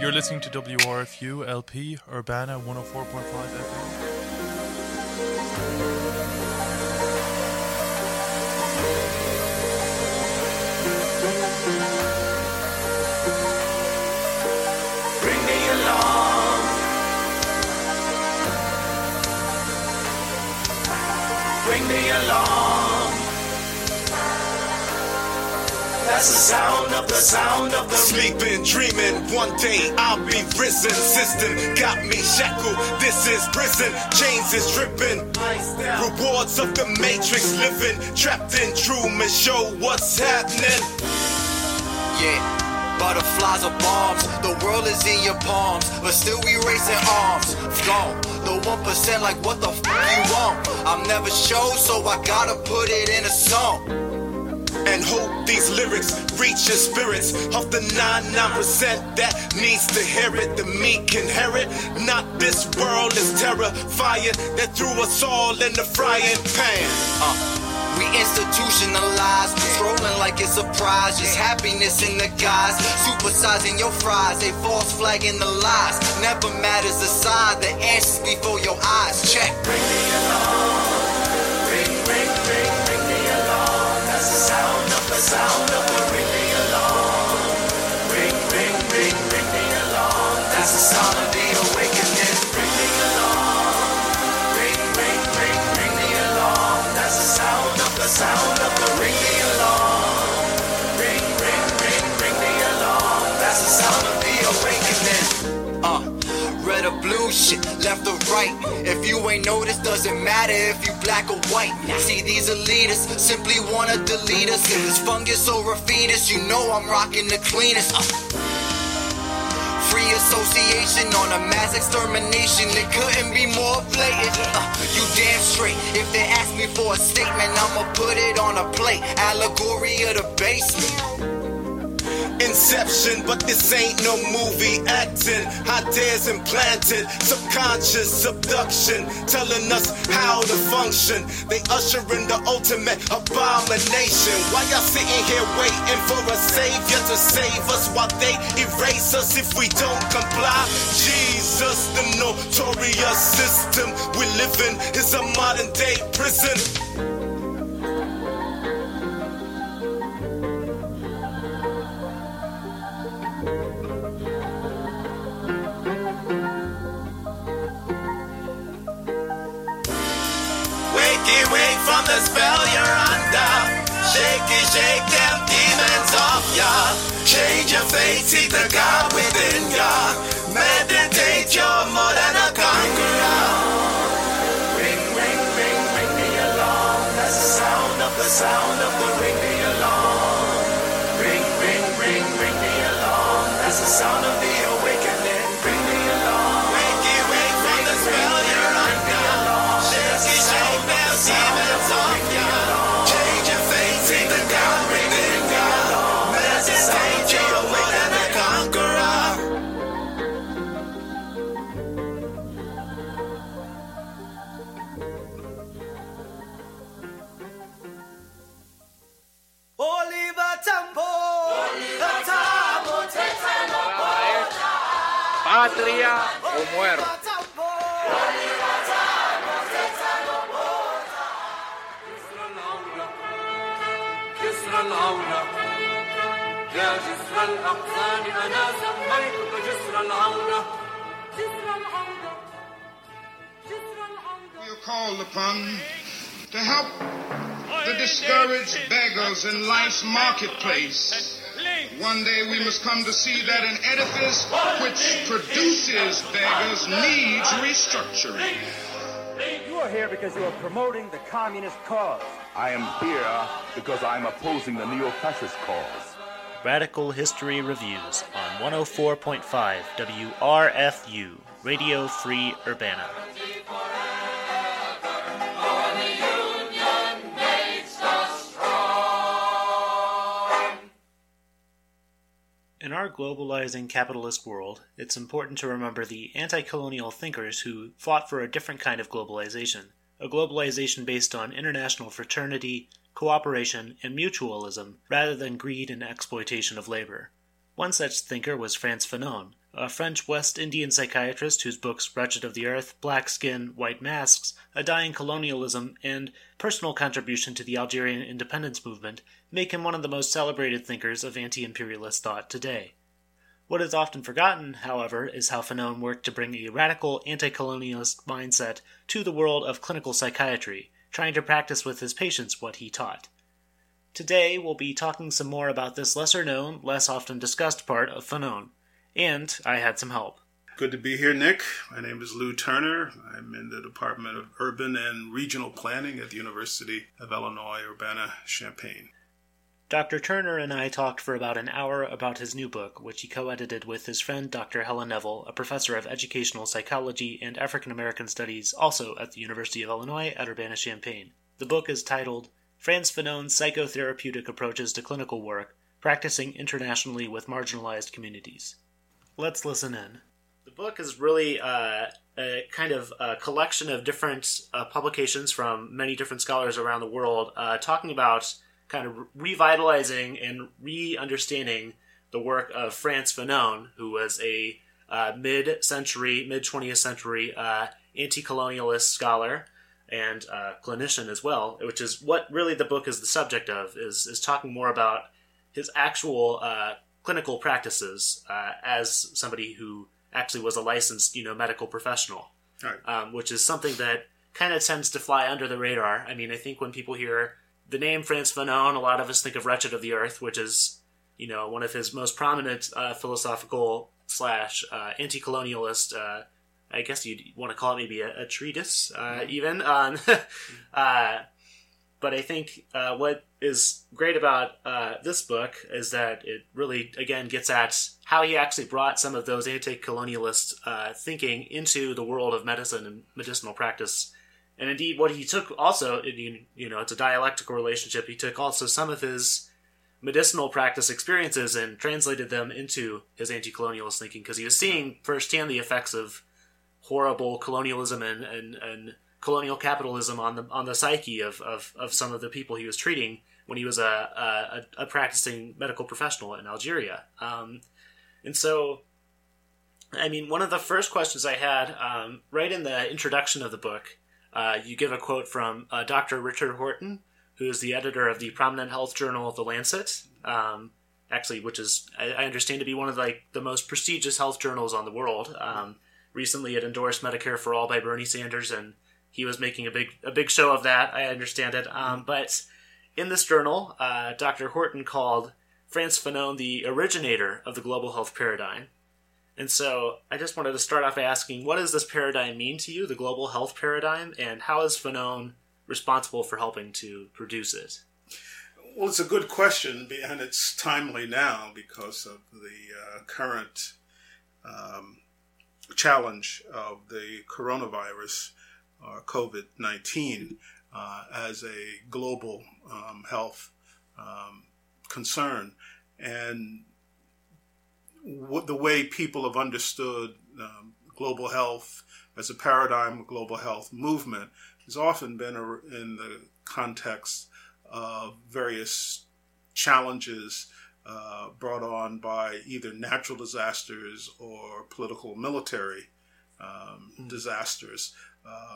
You're listening to WRFU LP Urbana 104.5 FM. Bring me along. That's the sound of the sleeping, dreaming. One day I'll be risen. System got me shackled. This is prison. Chains is dripping. Rewards of the matrix living. Trapped in Truman Show. What's happening? Yeah. Butterflies or bombs, the world is in your palms, but still we raising arms. Gone, the 1% like what the you want. I'm never show, so I gotta put it in a song. And hope these lyrics reach your spirits of the 99% that needs to hear it. The meek can hear it. Not this world is terrifying that threw us all in the frying pan. We institutionalized, strolling like it's a prize. Just happiness in the guise, supersizing your fries. They false flagging the lies. Never matters the side, the answers before your eyes. Check. Bring me along. Bring me along. That's the sound of the bring me along. Bring me along. That's the sound of the awakening. Bring me along. Bring me along. That's the sound of the bring me along. Bring me along. That's the sound of the awakening. Red or blue shit, left or right. If you ain't noticed, doesn't matter if you black or white. See, these elitists simply wanna delete us. If it's fungus or a fetus, you know I'm rocking the cleanest. Free association on a mass extermination. It couldn't be more blatant. You damn straight. If they ask me for a statement, I'ma put it on a plate. Allegory of the basement. Inception, but this ain't no movie acting. Ideas implanted, subconscious subduction, telling us how to function. They usher in the ultimate abomination. Why y'all sitting here waiting for a savior to save us while they erase us if we don't comply? Jesus, the notorious system we live in is a modern day prison. Wake from the spell you're under. Shake them demons off ya. Change your fate, see the God within ya. Meditate, you're more than a conqueror. Ring me along. That's the sound of the ring me along. Ring me along. That's the sound of the awakening. Bring me along. Wake from the spell you're under. Shake them demons off ya. Change your fate, see the God within ya. Meditate, you're more than a conqueror. Oliver Tambo, Patria o muerte. جسر العونة يا جسر الأحزان أنا سميتك جسر العونة جسر العونة جسر العونة. We are called upon to help the discouraged beggars in life's marketplace. One day we must come to see that an edifice which produces beggars needs restructuring. You are here because you are promoting the communist cause. I am here because I'm opposing the neo-fascist cause. Radical History Reviews on 104.5 WRFU, Radio Free Urbana. In our globalizing capitalist world, it's important to remember the anti-colonial thinkers who fought for a different kind of globalization, a globalization based on international fraternity, cooperation, and mutualism rather than greed and exploitation of labor. One such thinker was Frantz Fanon, a French West Indian psychiatrist whose books Wretched of the Earth, Black Skin, White Masks, A Dying Colonialism, and personal contribution to the Algerian independence movement make him one of the most celebrated thinkers of anti-imperialist thought today. What is often forgotten, however, is how Fanon worked to bring a radical anti-colonialist mindset to the world of clinical psychiatry, trying to practice with his patients what he taught. Today, we'll be talking some more about this lesser-known, less often discussed part of Fanon. And I had some help. Good to be here, Nick. My name is Lou Turner. I'm in the Department of Urban and Regional Planning at the University of Illinois, Urbana-Champaign. Dr. Turner and I talked for about an hour about his new book, which he co-edited with his friend Dr. Helen Neville, a professor of educational psychology and African American studies, also at the University of Illinois at Urbana-Champaign. The book is titled Frantz Fanon's Psychotherapeutic Approaches to Clinical Work, Practicing Internationally with Marginalized Communities. Let's listen in. The book is really a kind of a collection of different publications from many different scholars around the world talking about kind of revitalizing and re-understanding the work of Frantz Fanon, who was a mid-20th century anti-colonialist scholar and clinician as well, which is what really the book is the subject of, is talking more about his actual clinical practices as somebody who actually was a licensed, medical professional, right. Which is something that kind of tends to fly under the radar. I mean, I think when people hear the name Frantz Fanon, a lot of us think of Wretched of the Earth, which is, one of his most prominent philosophical / anti-colonialist, I guess you'd want to call it maybe a treatise, even. But I think what is great about this book is that it really, again, gets at how he actually brought some of those anti-colonialist thinking into the world of medicine and medicinal practice. And indeed, what he took also, it's a dialectical relationship. He took also some of his medicinal practice experiences and translated them into his anti-colonialist thinking, because he was seeing firsthand the effects of horrible colonialism and colonial capitalism on the psyche of some of the people he was treating when he was a practicing medical professional in Algeria. And so, I mean, one of the first questions I had, right in the introduction of the book, you give a quote from Dr. Richard Horton, who is the editor of the prominent health journal The Lancet, actually, which is, I understand, to be one of the most prestigious health journals on the world. Recently, it endorsed Medicare for All by Bernie Sanders, and he was making a big show of that, I understand it. But in this journal, Dr. Horton called Frantz Fanon the originator of the global health paradigm. And so I just wanted to start off by asking, what does this paradigm mean to you, the global health paradigm, and how is Fanon responsible for helping to produce it? Well, it's a good question, and it's timely now because of the current challenge of the coronavirus, or COVID-19, as a global health concern. And the way people have understood global health as a paradigm, global health movement, has often been in the context of various challenges brought on by either natural disasters or political military disasters,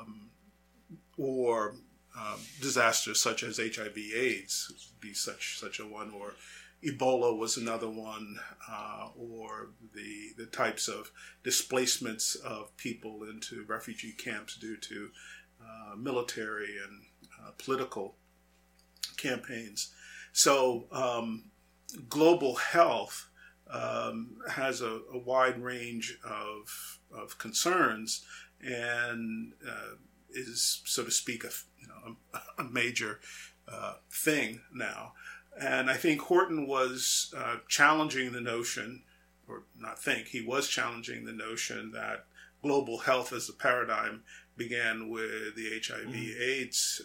or disasters such as HIV/AIDS would be such a one, or Ebola was another one, or the types of displacements of people into refugee camps due to military and political campaigns. So global health has a wide range of concerns, and is, so to speak, a major thing now. And I think Horton was challenging the notion, or not think, he was challenging the notion that global health as a paradigm began with the HIV/AIDS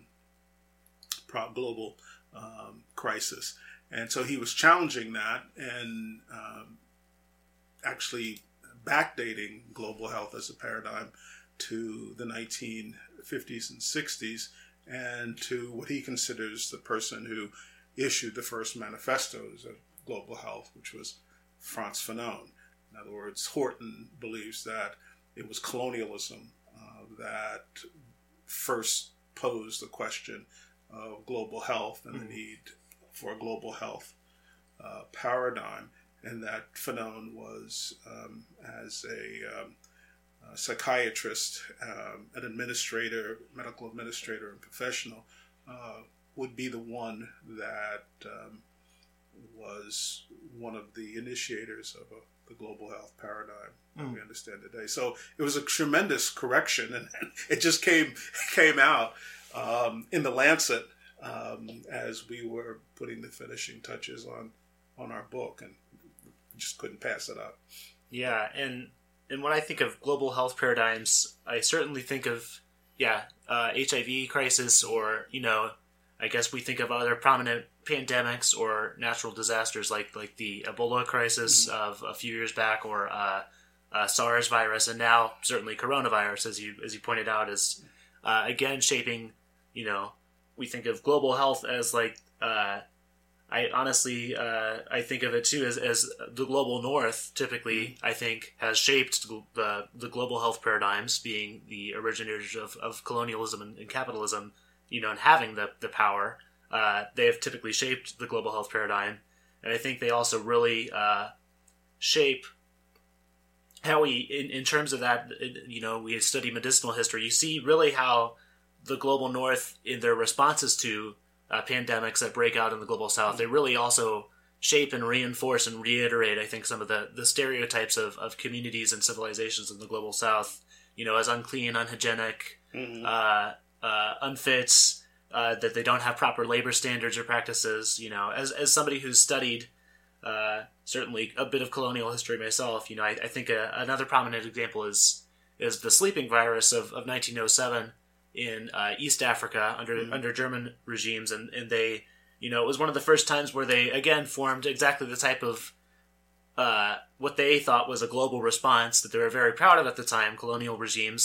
global crisis. And so he was challenging that and actually backdating global health as a paradigm to the 1950s and 60s, and to what he considers the person who issued the first manifestos of global health, which was Frantz Fanon. In other words, Horton believes that it was colonialism that first posed the question of global health and the need for a global health paradigm, and that Fanon was, as a psychiatrist, an administrator, medical administrator and professional, would be the one that was one of the initiators of the global health paradigm that we understand today. So it was a tremendous correction, and it just came out in the Lancet as we were putting the finishing touches on our book, and we just couldn't pass it up. Yeah, and when I think of global health paradigms, I certainly think of HIV crisis, or I guess we think of other prominent pandemics or natural disasters like the Ebola crisis of a few years back, or SARS virus, and now certainly coronavirus, as you pointed out, is again shaping. We think of global health as I honestly I think of it too as the global north typically I think has shaped the global health paradigms, being the originators of colonialism and capitalism, and having the power. They have typically shaped the global health paradigm, and I think they also really shape how we, in terms of that, we study medicinal history. You see really how the global north, in their responses to pandemics that break out in the global south, they really also shape and reinforce and reiterate, I think, some of the stereotypes of communities and civilizations in the global south, as unclean, unhygienic, unfit, that they don't have proper labor standards or practices. As somebody who's studied certainly a bit of colonial history myself, I think another prominent example is the sleeping virus of 1907 in East Africa under German regimes, and they, it was one of the first times where they again formed exactly the type of what they thought was a global response that they were very proud of at the time, colonial regimes,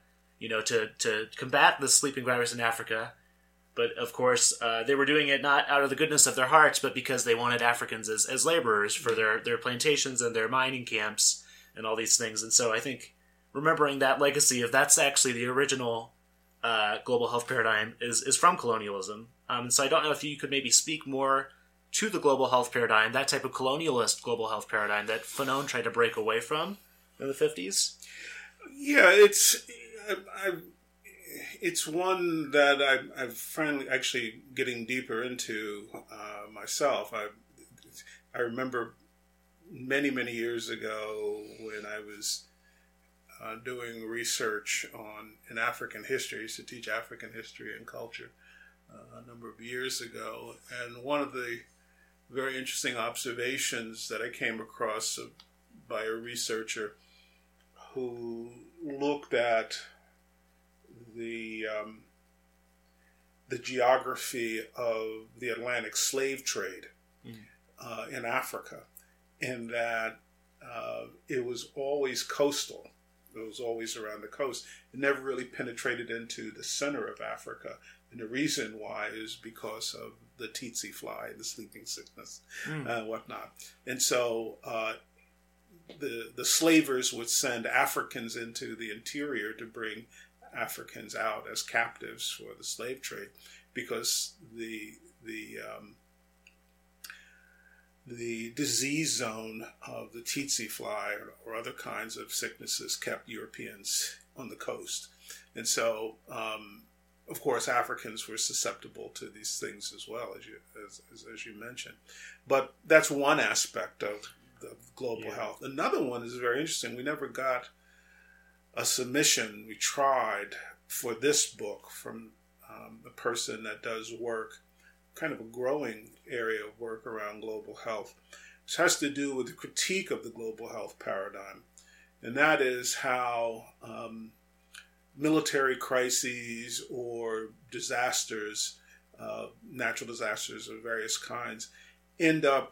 to combat the sleeping virus in Africa. But of course, they were doing it not out of the goodness of their hearts, but because they wanted Africans as laborers for their plantations and their mining camps and all these things. And so I think remembering that legacy of that's actually the original global health paradigm is from colonialism. So I don't know if you could maybe speak more to the global health paradigm, that type of colonialist global health paradigm that Fanon tried to break away from in the 50s. Yeah, it's one that I'm finally actually getting deeper into myself. I remember many, many years ago when I was doing research in African history. I used to teach African history and culture a number of years ago. And one of the very interesting observations that I came across by a researcher who looked at the geography of the Atlantic slave trade in Africa, and that it was always coastal. It was always around the coast. It never really penetrated into the center of Africa. And the reason why is because of the tsetse fly, the sleeping sickness, and whatnot. And so the slavers would send Africans into the interior to bring Africans out as captives for the slave trade, because the disease zone of the tsetse fly or other kinds of sicknesses kept Europeans on the coast. And so, of course, Africans were susceptible to these things as well, as you mentioned. But that's one aspect of the global health. Another one is very interesting. We never got a submission. We tried for this book from a person that does work, kind of a growing area of work around global health. This has to do with the critique of the global health paradigm. And that is how military crises or disasters, natural disasters of various kinds, end up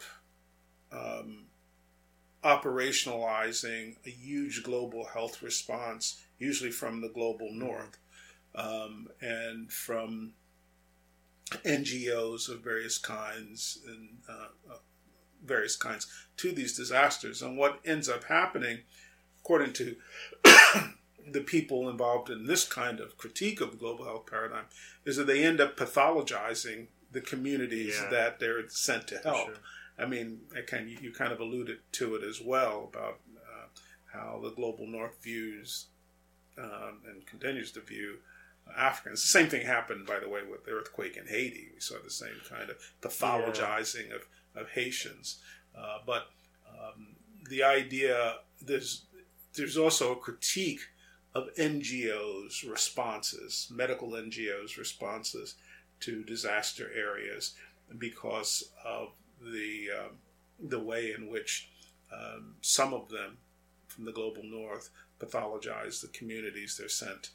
operationalizing a huge global health response, usually from the global north, and from NGOs of various kinds, and various kinds to these disasters. And what ends up happening, according to the people involved in this kind of critique of the global health paradigm, is that they end up pathologizing the communities that they're sent to help. Sure. I mean, you kind of alluded to it as well about how the global north views and continues to view Africans. The same thing happened, by the way, with the earthquake in Haiti. We saw the same kind of pathologizing of Haitians. But the idea, there's also a critique of NGOs' responses, medical NGOs' responses to disaster areas, because of the way in which some of them from the global north pathologize the communities they're sent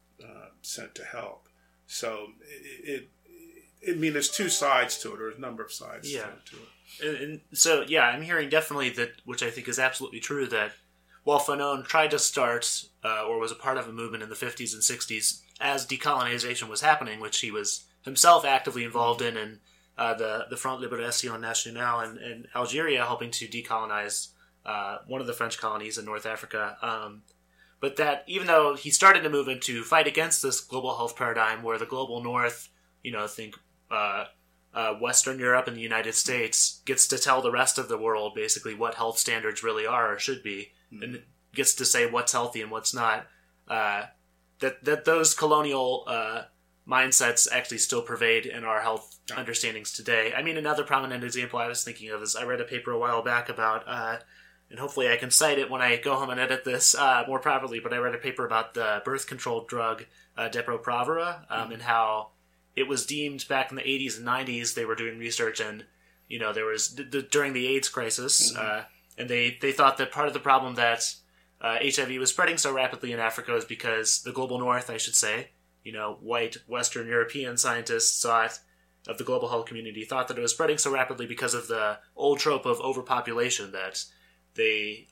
to help. So there's two sides to it, or a number of sides to it. And so, I'm hearing definitely that, which I think is absolutely true, that while Fanon tried to start, or was a part of a movement in the 50s and 60s as decolonization was happening, which he was himself actively involved in the Front Libération Nationale in Algeria, helping to decolonize one of the French colonies in North Africa. But that even though he started a movement to fight against this global health paradigm where the global north, think Western Europe and the United States, gets to tell the rest of the world basically what health standards really are or should be, and gets to say what's healthy and what's not, that those colonial mindsets actually still pervade in our health understandings today. I mean, another prominent example I was thinking of is I read a paper a while back about, and hopefully I can cite it when I go home and edit this more properly, but I read a paper about the birth control drug Depo-Provera, and how it was deemed back in the 80s and 90s, they were doing research, and there was during the AIDS crisis, and they thought that part of the problem that HIV was spreading so rapidly in Africa was because the global north, I should say, white Western European scientists of the global health community thought that it was spreading so rapidly because of the old trope of overpopulation, that they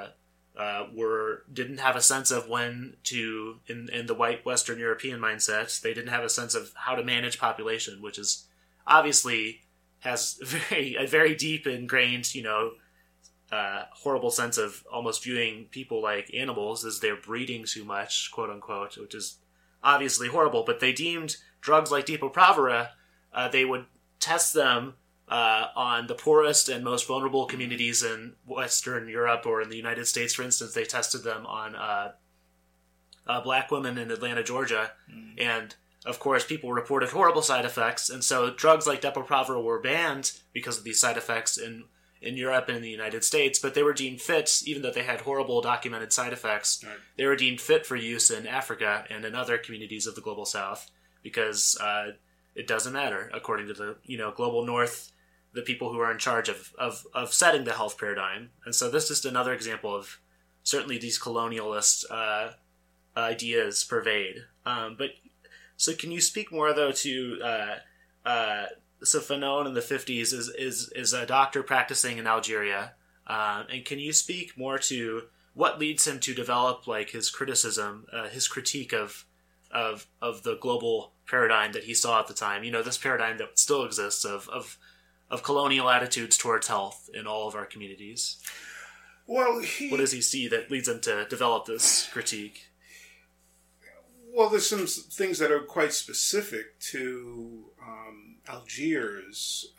didn't have a sense of when to, in the white Western European mindset, they didn't have a sense of how to manage population, which is obviously has a very deep ingrained, horrible sense of almost viewing people like animals as they're breeding too much, quote unquote, which is obviously horrible. But they deemed drugs like Depo-Provera, they would test them on the poorest and most vulnerable communities in Western Europe or in the United States, for instance. They tested them on black women in Atlanta, Georgia, and of course people reported horrible side effects, and so drugs like Depo-Provera were banned because of these side effects in Europe and in the United States, but they were deemed fit, even though they had horrible documented side effects. Right. They were deemed fit for use in Africa and in other communities of the global south, because it doesn't matter, according to the global north, the people who are in charge of setting the health paradigm. And so this is just another example of certainly these colonialist ideas pervade. But so can you speak more though to so Fanon in the 50s is a doctor practicing in Algeria, and can you speak more to what leads him to develop like his criticism, his critique of the global paradigm that he saw at the time? This paradigm that still exists of colonial attitudes towards health in all of our communities. Well, what does he see that leads him to develop this critique? Well, there's some things that are quite specific to Algiers.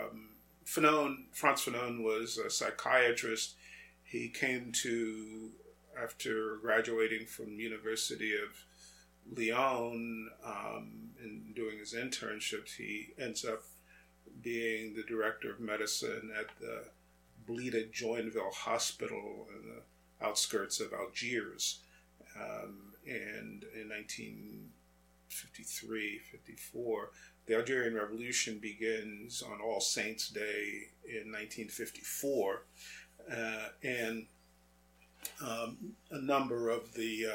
Frantz Fanon was a psychiatrist. He came to, after graduating from the University of Lyon and doing his internships, he ends up being the director of medicine at the Blida Joinville Hospital in the outskirts of Algiers. And in 1953-54, the Algerian Revolution begins on All Saints' Day in 1954, and a number of the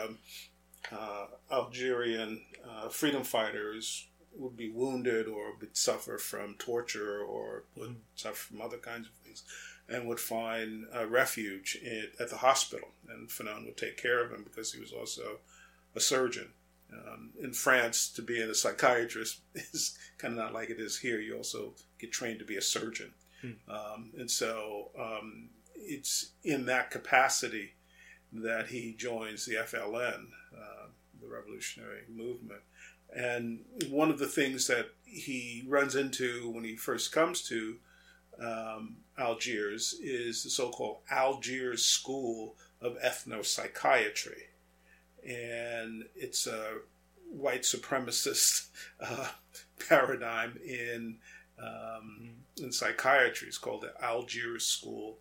Algerian freedom fighters would be wounded or would suffer from torture or would suffer from other kinds of things, and would find refuge at the hospital. And Fanon would take care of them because he was also a surgeon. In France, to be a psychiatrist is kind of not like it is here. You also get trained to be a surgeon. And so it's in that capacity that he joins the FLN, the Revolutionary Movement. And one of the things that he runs into when he first comes to Algiers is the so-called Algiers School of Ethnopsychiatry. And it's a white supremacist paradigm in psychiatry. It's called the Algiers School.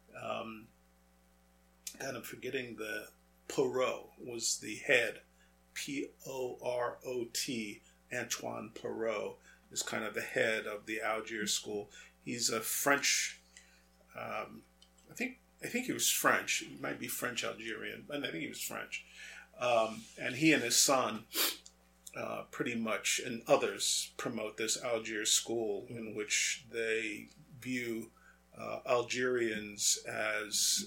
Kind of forgetting the Perot was the head. P-O-R-O-T, Antoine Perot is kind of the head of the Algiers School. He's a French, I think he was French. He might be French Algerian, but I think he was French. And he and his son pretty much, and others, promote this Algiers School in which they view Algerians as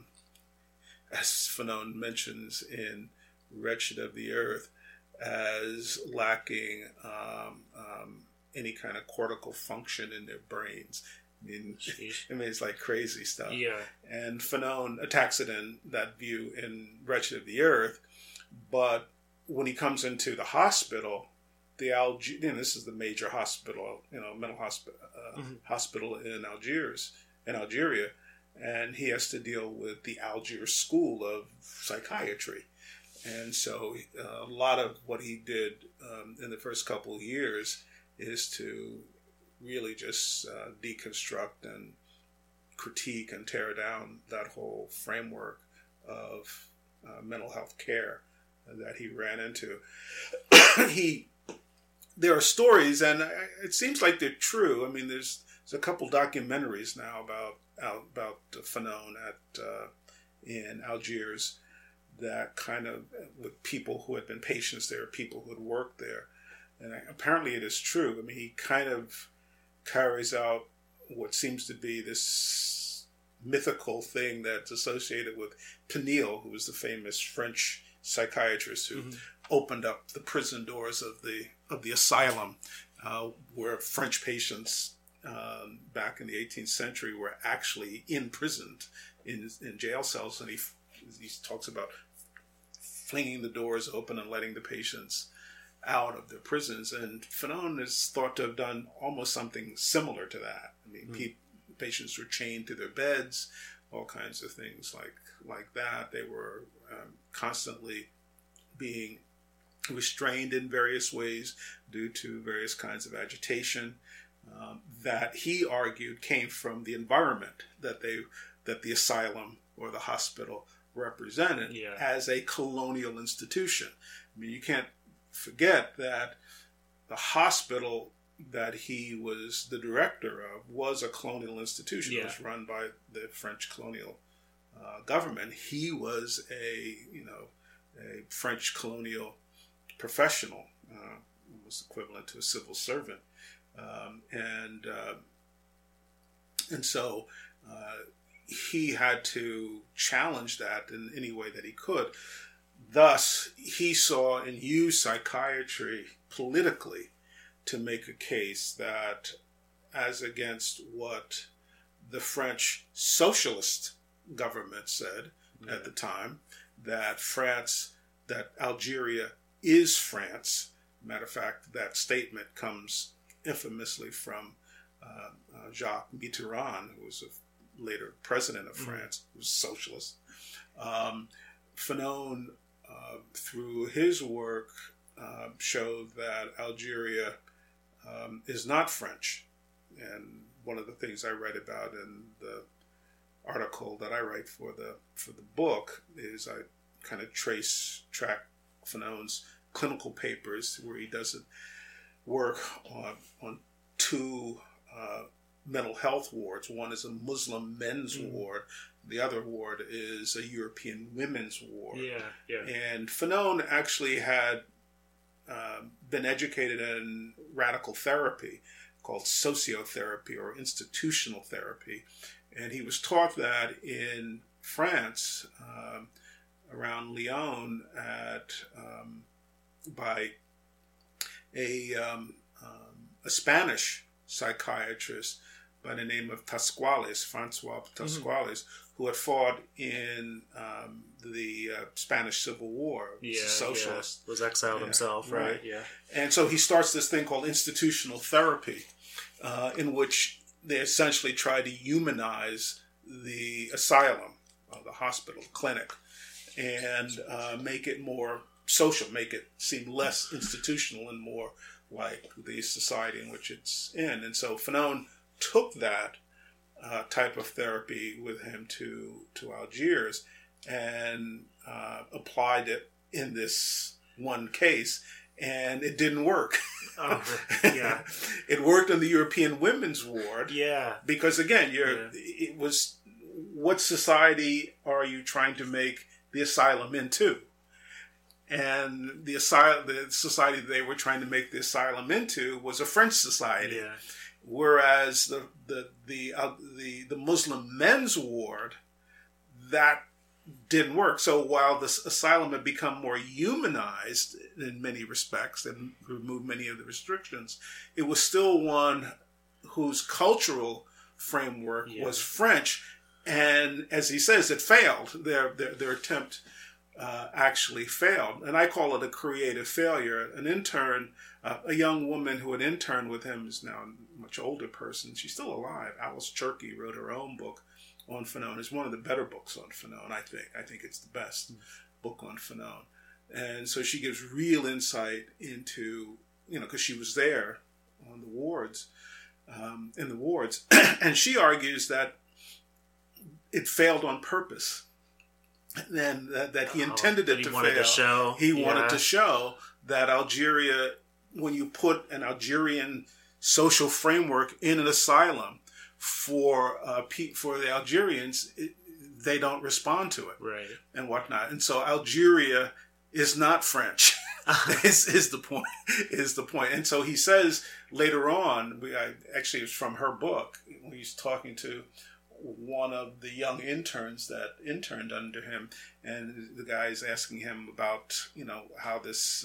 Fanon mentions in Wretched of the Earth, as lacking any kind of cortical function in their brains. I mean, it's like crazy stuff. Yeah. And Fanon attacks it in that view in Wretched of the Earth, but when he comes into the hospital, this is the major hospital, mental hospital in Algeria, and he has to deal with the Algiers School of Psychiatry. And so a lot of what he did in the first couple of years is to really just deconstruct and critique and tear down that whole framework of mental health care that he ran into. There are stories, and it seems like they're true. I mean, there's a couple documentaries now about Fanon in Algiers, that kind of, with people who had been patients there, people who had worked there. And apparently it is true. I mean, he kind of carries out what seems to be this mythical thing that's associated with Péniel, who was the famous French psychiatrist who opened up the prison doors of the asylum, where French patients back in the 18th century were actually imprisoned in jail cells. And he talks about flinging the doors open and letting the patients out of their prisons. And Fanon is thought to have done almost something similar to that. I mean, patients were chained to their beds, all kinds of things like that. They were constantly being restrained in various ways due to various kinds of agitation that he argued came from the environment that the asylum or the hospital represented as a colonial institution. I mean, you can't forget that the hospital that he was the director of was a colonial institution. It was run by the French colonial government. He was a French colonial professional, almost equivalent to a civil servant, and so he had to challenge that in any way that he could. Thus, he saw and used psychiatry politically to make a case that, as against what the French socialist government said at the time, that Algeria is France. Matter of fact, that statement comes infamously from Jacques Mitterrand, who was a later president of France, who was socialist. Fanon, through his work, showed that Algeria is not French. And one of the things I write about in the article that I write for the book is I kind of track Fanon's clinical papers, where he does work on two mental health wards. One is a Muslim men's ward. The other ward is a European women's ward. And Fanon actually had been educated in radical therapy called sociotherapy or institutional therapy. And he was taught that in France, around Lyon, by a Spanish psychiatrist by the name of Pasquales, Francois Pasquales, who had fought in the Spanish Civil War. Yeah, socialist. Was exiled himself, right? Yeah. And so he starts this thing called institutional therapy, in which they essentially try to humanize the asylum, the hospital, clinic, and make it more social, make it seem less institutional and more like the society in which it's in. And so Fanon took that type of therapy with him to Algiers and applied it in this one case, and it didn't work. Oh, yeah. It worked in the European women's ward. Yeah. Because again, it was, what society are you trying to make the asylum into? And the society they were trying to make the asylum into was a French society. Yeah. Whereas the Muslim men's ward, that didn't work. So while the asylum had become more humanized in many respects and removed many of the restrictions, it was still one whose cultural framework was French. And as he says, it failed. Their attempt actually failed. And I call it a creative failure. An intern, a young woman who had interned with him, is now a much older person. She's still alive. Alice Cherky wrote her own book on Fanon. It's one of the better books on Fanon, I think. I think it's the best book on Fanon. And so she gives real insight into, because she was there on the wards, in the wards. And she argues that it failed on purpose. And that he intended it to fail. He wanted to show that Algeria, when you put an Algerian social framework in an asylum for the Algerians, they don't respond to it, right, and whatnot. And so Algeria is not French. is the point. Is the point. And so he says later on, actually it's from her book, when he's talking to one of the young interns that interned under him, and the guy is asking him about how this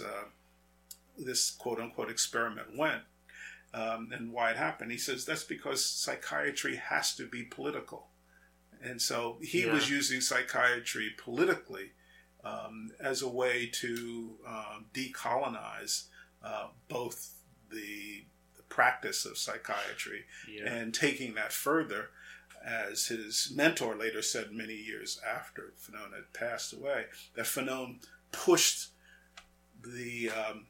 quote unquote experiment went, and why it happened. He says that's because psychiatry has to be political, and so he was using psychiatry politically as a way to decolonize both the practice of psychiatry and taking that further. As his mentor later said many years after Fanon had passed away, that Fanon pushed the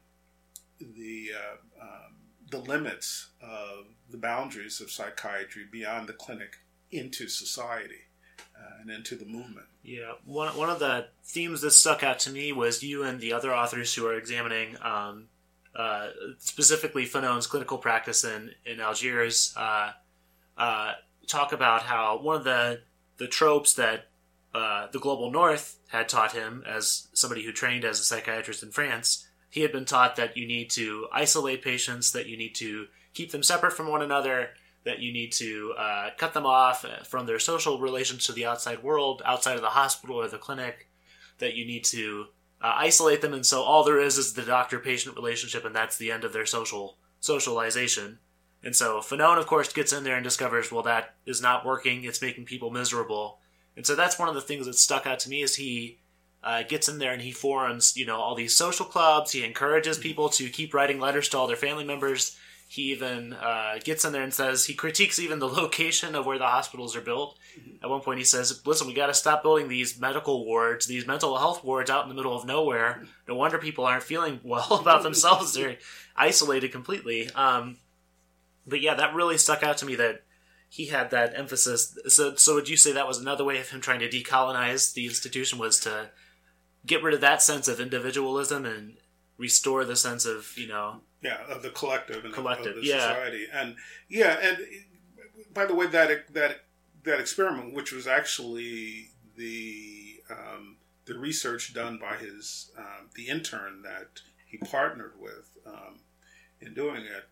limits of the boundaries of psychiatry beyond the clinic into society and into the movement. Yeah, one of the themes that stuck out to me was you and the other authors who are examining specifically Fanon's clinical practice in Algiers. Talk about how one of the tropes that the global north had taught him, as somebody who trained as a psychiatrist in France, he had been taught that you need to isolate patients, that you need to keep them separate from one another, that you need to cut them off from their social relations to the outside world, outside of the hospital or the clinic, that you need to isolate them, and so all there is the doctor-patient relationship, and that's the end of their socialization. And so Fanon, of course, gets in there and discovers, well, that is not working. It's making people miserable. And so that's one of the things that stuck out to me is he gets in there and he forms, all these social clubs. He encourages people to keep writing letters to all their family members. He even gets in there and says, he critiques even the location of where the hospitals are built. At one point he says, listen, we got to stop building these medical wards, these mental health wards out in the middle of nowhere. No wonder people aren't feeling well about themselves. They're isolated completely. But yeah, that really stuck out to me that he had that emphasis. So would you say that was another way of him trying to decolonize the institution, was to get rid of that sense of individualism and restore the sense of, of the collective and of the society. And by the way, that experiment, which was actually the research done by his the intern that he partnered with in doing it,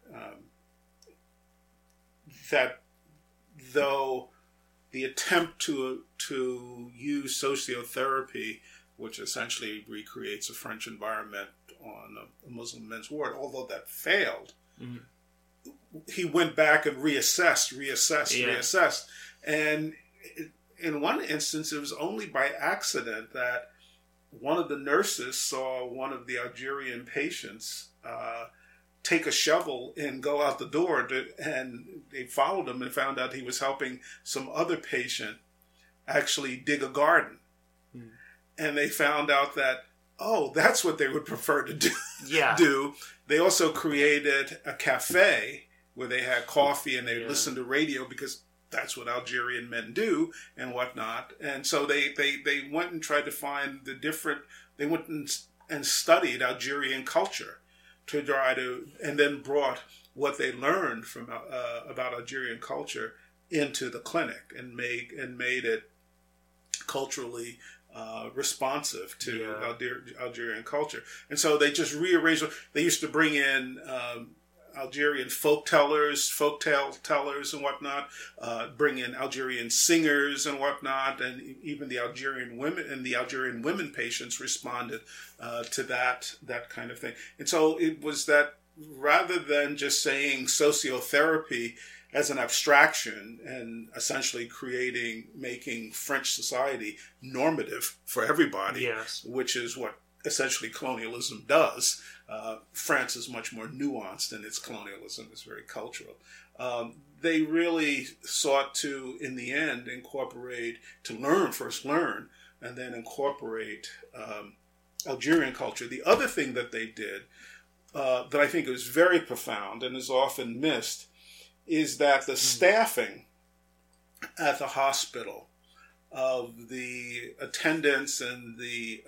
that though the attempt to use sociotherapy, which essentially recreates a French environment on a Muslim men's ward, although that failed, he went back and reassessed. And in one instance, it was only by accident that one of the nurses saw one of the Algerian patients take a shovel and go out the door, and they followed him and found out he was helping some other patient actually dig a garden. And they found out that, that's what they would prefer to do. Yeah. They also created a cafe where they had coffee and they listened to radio, because that's what Algerian men do and whatnot. And so they went and tried to find they went and studied Algerian culture to try to, and then brought what they learned from about Algerian culture into the clinic and made it culturally responsive to Algerian culture. And so they just rearranged. They used to bring in Algerian folk tale tellers and whatnot, bring in Algerian singers and whatnot, and even the Algerian women patients responded to that kind of thing. And so it was that, rather than just saying sociotherapy as an abstraction and essentially making French society normative for everybody, which is what essentially colonialism does. France is much more nuanced in its colonialism. It's very cultural. They really sought to, in the end, first learn, and then incorporate Algerian culture. The other thing that they did that I think is very profound and is often missed is that the staffing at the hospital of the attendants and the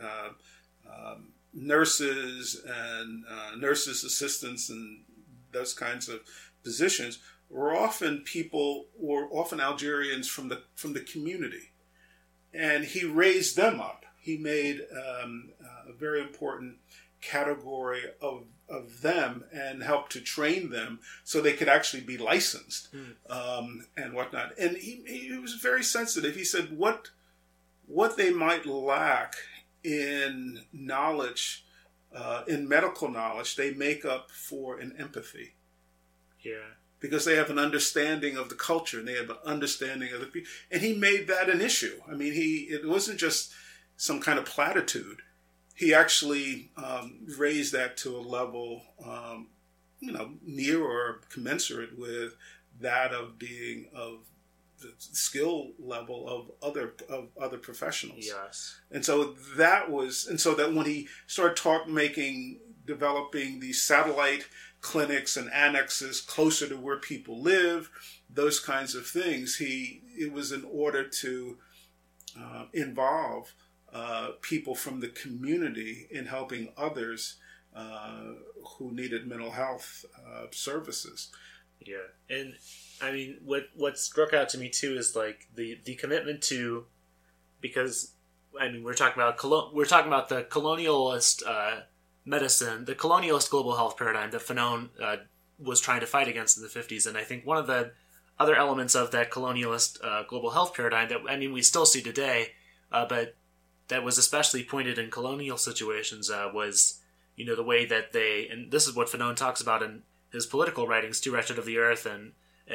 nurses and nurses' assistants and those kinds of positions were often Algerians from the community, and he raised them up. He made a very important category of them and helped to train them so they could actually be licensed and whatnot. And he was very sensitive. He said what they might lack in knowledge, in medical knowledge, they make up for in empathy. Yeah. Because they have an understanding of the culture and they have an understanding of the people. And he made that an issue. I mean, it wasn't just some kind of platitude. He actually raised that to a level, near or commensurate with that of the skill level of other professionals. Yes. And so that when he started developing these satellite clinics and annexes closer to where people live, those kinds of things, it was in order to involve people from the community in helping others who needed mental health services. Yeah, and I mean, what struck out to me too is like the commitment to, because I mean we're talking about the colonialist medicine, the colonialist global health paradigm that Fanon was trying to fight against in the 50s, and I think one of the other elements of that colonialist global health paradigm that we still see today, but that was especially pointed in colonial situations was the way that they, and this is what Fanon talks about in his political writings, Too Wretched of the Earth and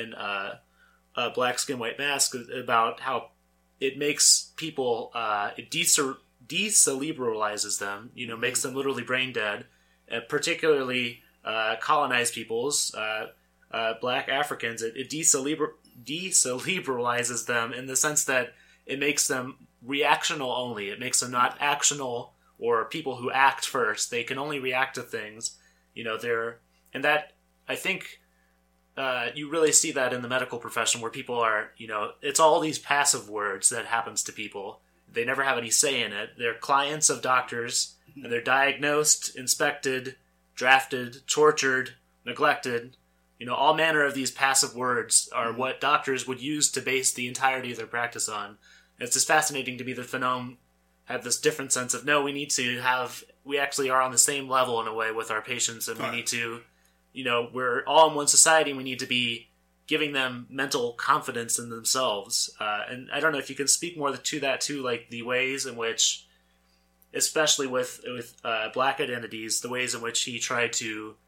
Black Skin, White Mask, about how it makes people, it decerebralizes them, makes them literally brain dead, particularly colonized peoples, Black Africans. It decerebralizes them in the sense that it makes them reactional only. It makes them not actional or people who act first. They can only react to things. And that, I think, you really see that in the medical profession where people are, it's all these passive words that happens to people. They never have any say in it. They're clients of doctors, and they're diagnosed, inspected, drafted, tortured, neglected. All manner of these passive words are what doctors would use to base the entirety of their practice on. It's just fascinating to me that Fanon had this different sense of, no, we actually are on the same level in a way with our patients, and we need to, we're all in one society, and we need to be giving them mental confidence in themselves. And I don't know if you can speak more to that too, like the ways in which, especially with Black identities, the ways in which he tried to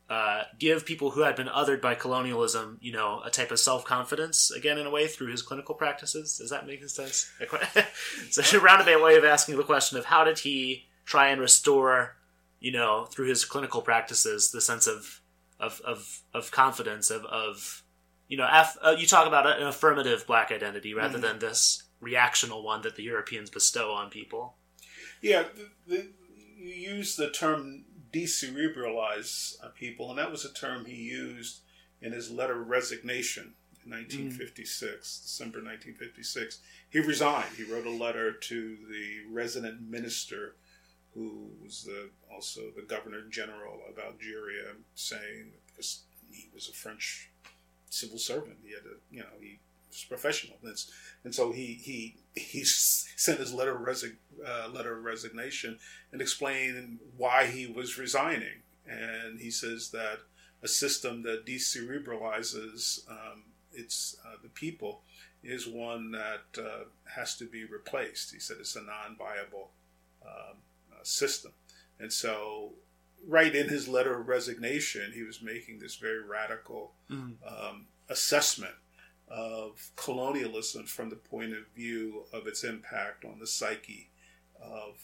give people who had been othered by colonialism, a type of self-confidence, again, in a way, through his clinical practices. Does that make sense? It's a roundabout way of asking the question of how did he try and restore, through his clinical practices, the sense of confidence, you talk about an affirmative black identity rather than this reactional one that the Europeans bestow on people. Yeah, you use the term decerebralize people, and that was a term he used in his letter of resignation in 1956, December 1956. He resigned. He wrote a letter to the resident minister, who was also the governor general of Algeria, saying, because he was a French civil servant, he had he was professional, and so he sent his letter of resignation and explained why he was resigning. And he says that a system that decerebralizes the people is one that has to be replaced. He said it's a non-viable system. And so right in his letter of resignation, he was making this very radical assessment of colonialism from the point of view of its impact on the psyche of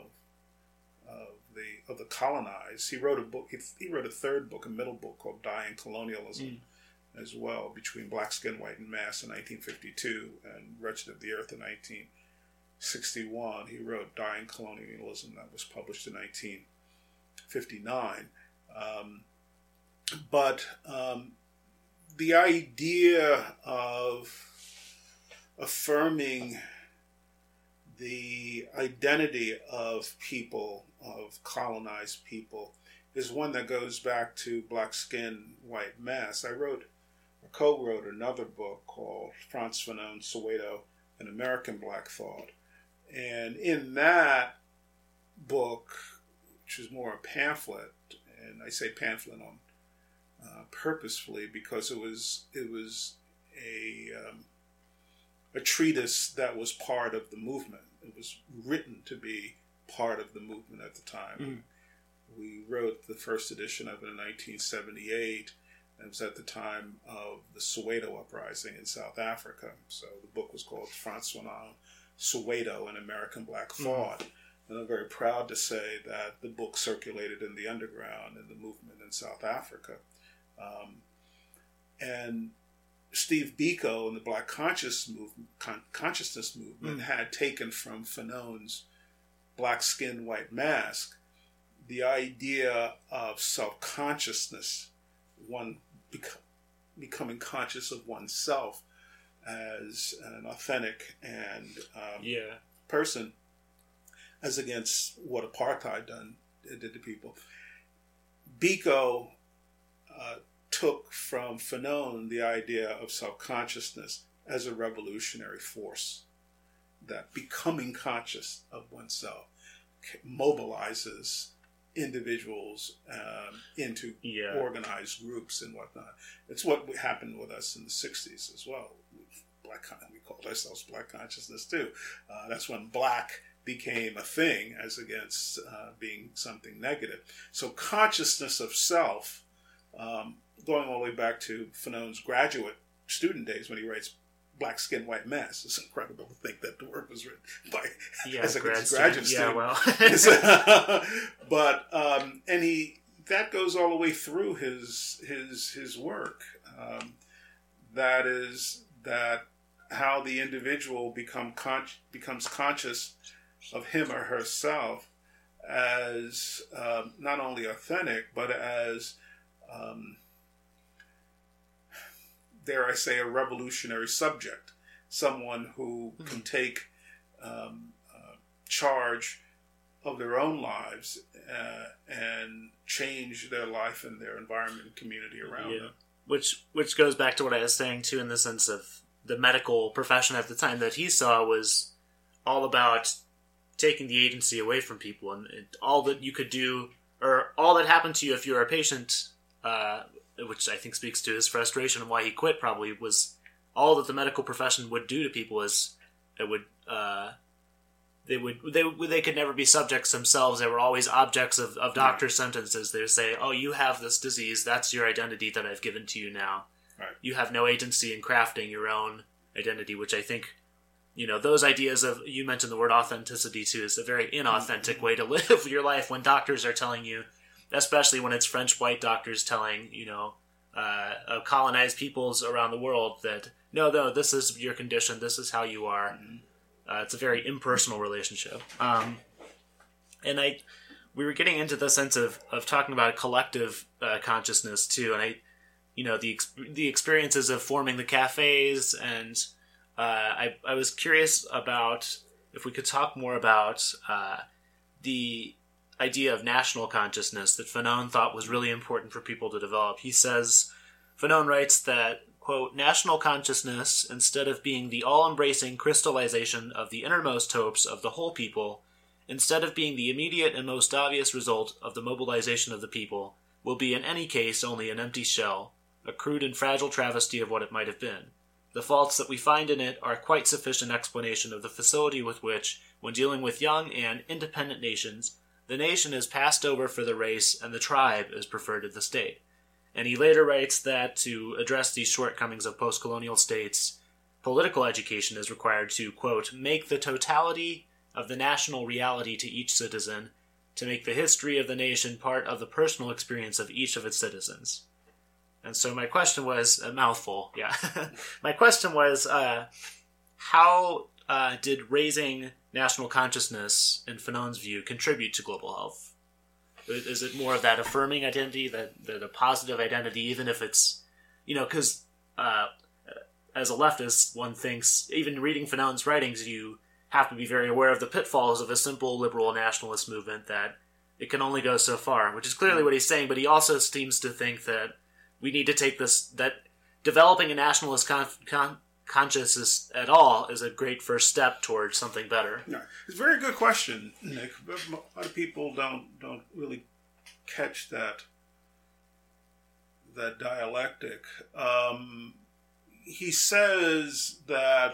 the colonized. He wrote a book. He wrote a third book, a middle book called "Dying Colonialism," as well, between Black Skin, White, and Mass in 1952 and Wretched of the Earth in 1961. He wrote "Dying Colonialism," that was published in 1959. But the idea of affirming the identity of people, of colonized people, is one that goes back to Black Skin, White Mass. I co-wrote another book called Frantz Fanon, Soweto, An American Black Thought. And in that book, which is more a pamphlet, and I say pamphlet on purposefully because it was a treatise that was part of the movement. It was written to be part of the movement at the time. We wrote the first edition of it in 1978. It was at the time of the Soweto uprising in South Africa. So the book was called Frantz Fanon, Soweto, An American Black Thought. And I'm very proud to say that the book circulated in the underground in the movement in South Africa. And Steve Biko and the Black Consciousness movement had taken from Fanon's Black Skin, White Mask the idea of self-consciousness, one becoming conscious of oneself as an authentic and person, as against what apartheid did to people. Biko took from Fanon the idea of self-consciousness as a revolutionary force, that becoming conscious of oneself mobilizes individuals into organized groups and whatnot. It's what happened with us in the 60s as well. We called ourselves Black Consciousness too. That's when black became a thing as against being something negative. So consciousness of self, going all the way back to Fanon's graduate student days when he writes Black Skin, White Mass. It's incredible to think that the work was written by as a graduate student. But that goes all the way through his work. That is how the individual becomes conscious of him or herself as not only authentic, but as dare I say, a revolutionary subject, someone who can take charge of their own lives and change their life and their environment and community around them. Which goes back to what I was saying too, in the sense of the medical profession at the time that he saw was all about taking the agency away from people, and all that you could do, or all that happened to you if you were a patient, which I think speaks to his frustration and why he quit, probably, was all that the medical profession would do to people is it would they could never be subjects themselves. They were always objects of doctors' sentences. They would say, "Oh, you have this disease. That's your identity that I've given to you now. Right. You have no agency in crafting your own identity," which I think, those ideas of, you mentioned the word authenticity too, is a very inauthentic way to live your life when doctors are telling you, especially when it's French white doctors telling, colonized peoples around the world that, no, this is your condition, this is how you are. It's a very impersonal relationship. We were getting into the sense of talking about collective consciousness too, and the experiences of forming the cafes, and I was curious about if we could talk more about the idea of national consciousness that Fanon thought was really important for people to develop. He says, Fanon writes that, quote, "National consciousness, instead of being the all-embracing crystallization of the innermost hopes of the whole people, instead of being the immediate and most obvious result of the mobilization of the people, will be in any case only an empty shell, a crude and fragile travesty of what it might have been. The faults that we find in it are quite sufficient explanation of the facility with which, when dealing with young and independent nations, the nation is passed over for the race and the tribe is preferred to the state." And he later writes that to address these shortcomings of post-colonial states, political education is required to, quote, "make the totality of the national reality to each citizen, to make the history of the nation part of the personal experience of each of its citizens." And so my question was, a mouthful, yeah. My question was, how did raising national consciousness, in Fanon's view, contribute to global health? Is it more of that affirming identity, that a positive identity, even if it's, because as a leftist, one thinks, even reading Fanon's writings, you have to be very aware of the pitfalls of a simple liberal nationalist movement, that it can only go so far, which is clearly what he's saying, but he also seems to think that we need to take this, that developing a nationalist consciousness at all is a great first step towards something better. Yeah. It's a very good question, Nick. A lot of people don't really catch that dialectic. He says that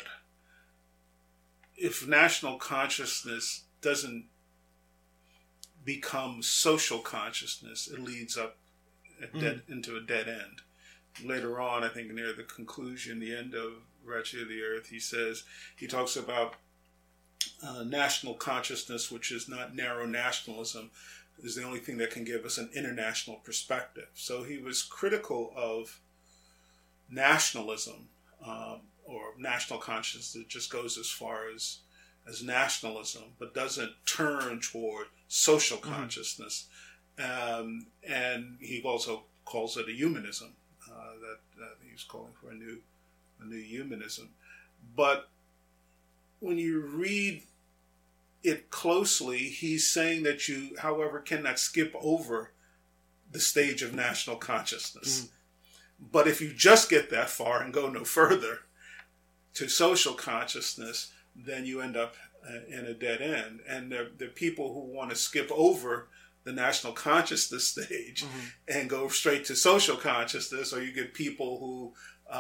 if national consciousness doesn't become social consciousness, it leads up into a dead end. Later on, I think near the conclusion, the end of Wretched of the Earth, he talks about national consciousness, which is not narrow nationalism, is the only thing that can give us an international perspective. So he was critical of nationalism, or national consciousness that just goes as far as nationalism, but doesn't turn toward social consciousness. And he also calls it a humanism, that he's calling for a new humanism. But when you read it closely, he's saying that you, however, cannot skip over the stage of national consciousness. But if you just get that far and go no further to social consciousness, then you end up in a dead end. And the people who want to skip over the national consciousness stage and go straight to social consciousness, or you get people who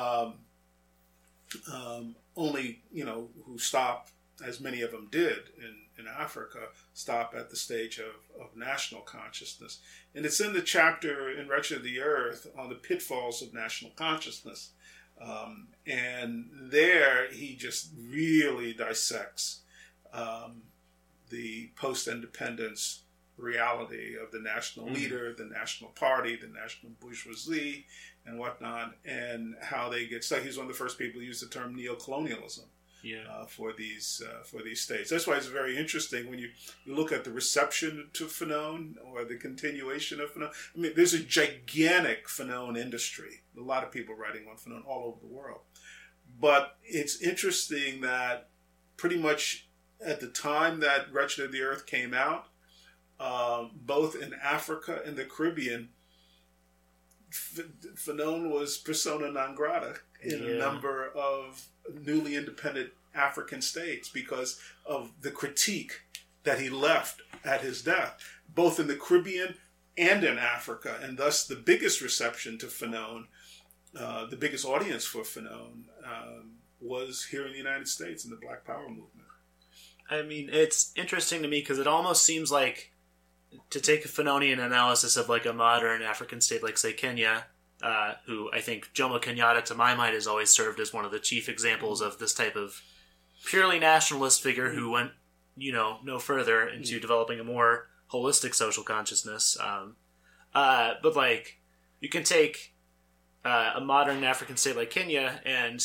only, who stop, as many of them did in Africa, stop at the stage of national consciousness. And it's in the chapter in Wretched of the Earth on the pitfalls of national consciousness. And there he just really dissects the post-independence reality of the national leader, the national party, the national bourgeoisie, and whatnot, and how they get stuck. He's one of the first people who used the term neocolonialism for these states. That's why it's very interesting when you look at the reception to Fanon, or the continuation of Fanon. I mean, there's a gigantic Fanon industry. A lot of people writing on Fanon all over the world. But it's interesting that pretty much at the time that Wretched of the Earth came out, both in Africa and the Caribbean, Fanon was persona non grata in a number of newly independent African states because of the critique that he left at his death, both in the Caribbean and in Africa. And thus the biggest reception to Fanon, the biggest audience for Fanon, was here in the United States in the Black Power movement. I mean, it's interesting to me because it almost seems like, to take a Fanonian analysis of like a modern African state like, say, Kenya, who I think Jomo Kenyatta, to my mind, has always served as one of the chief examples of this type of purely nationalist figure who went, no further into developing a more holistic social consciousness. But like, you can take a modern African state like Kenya, and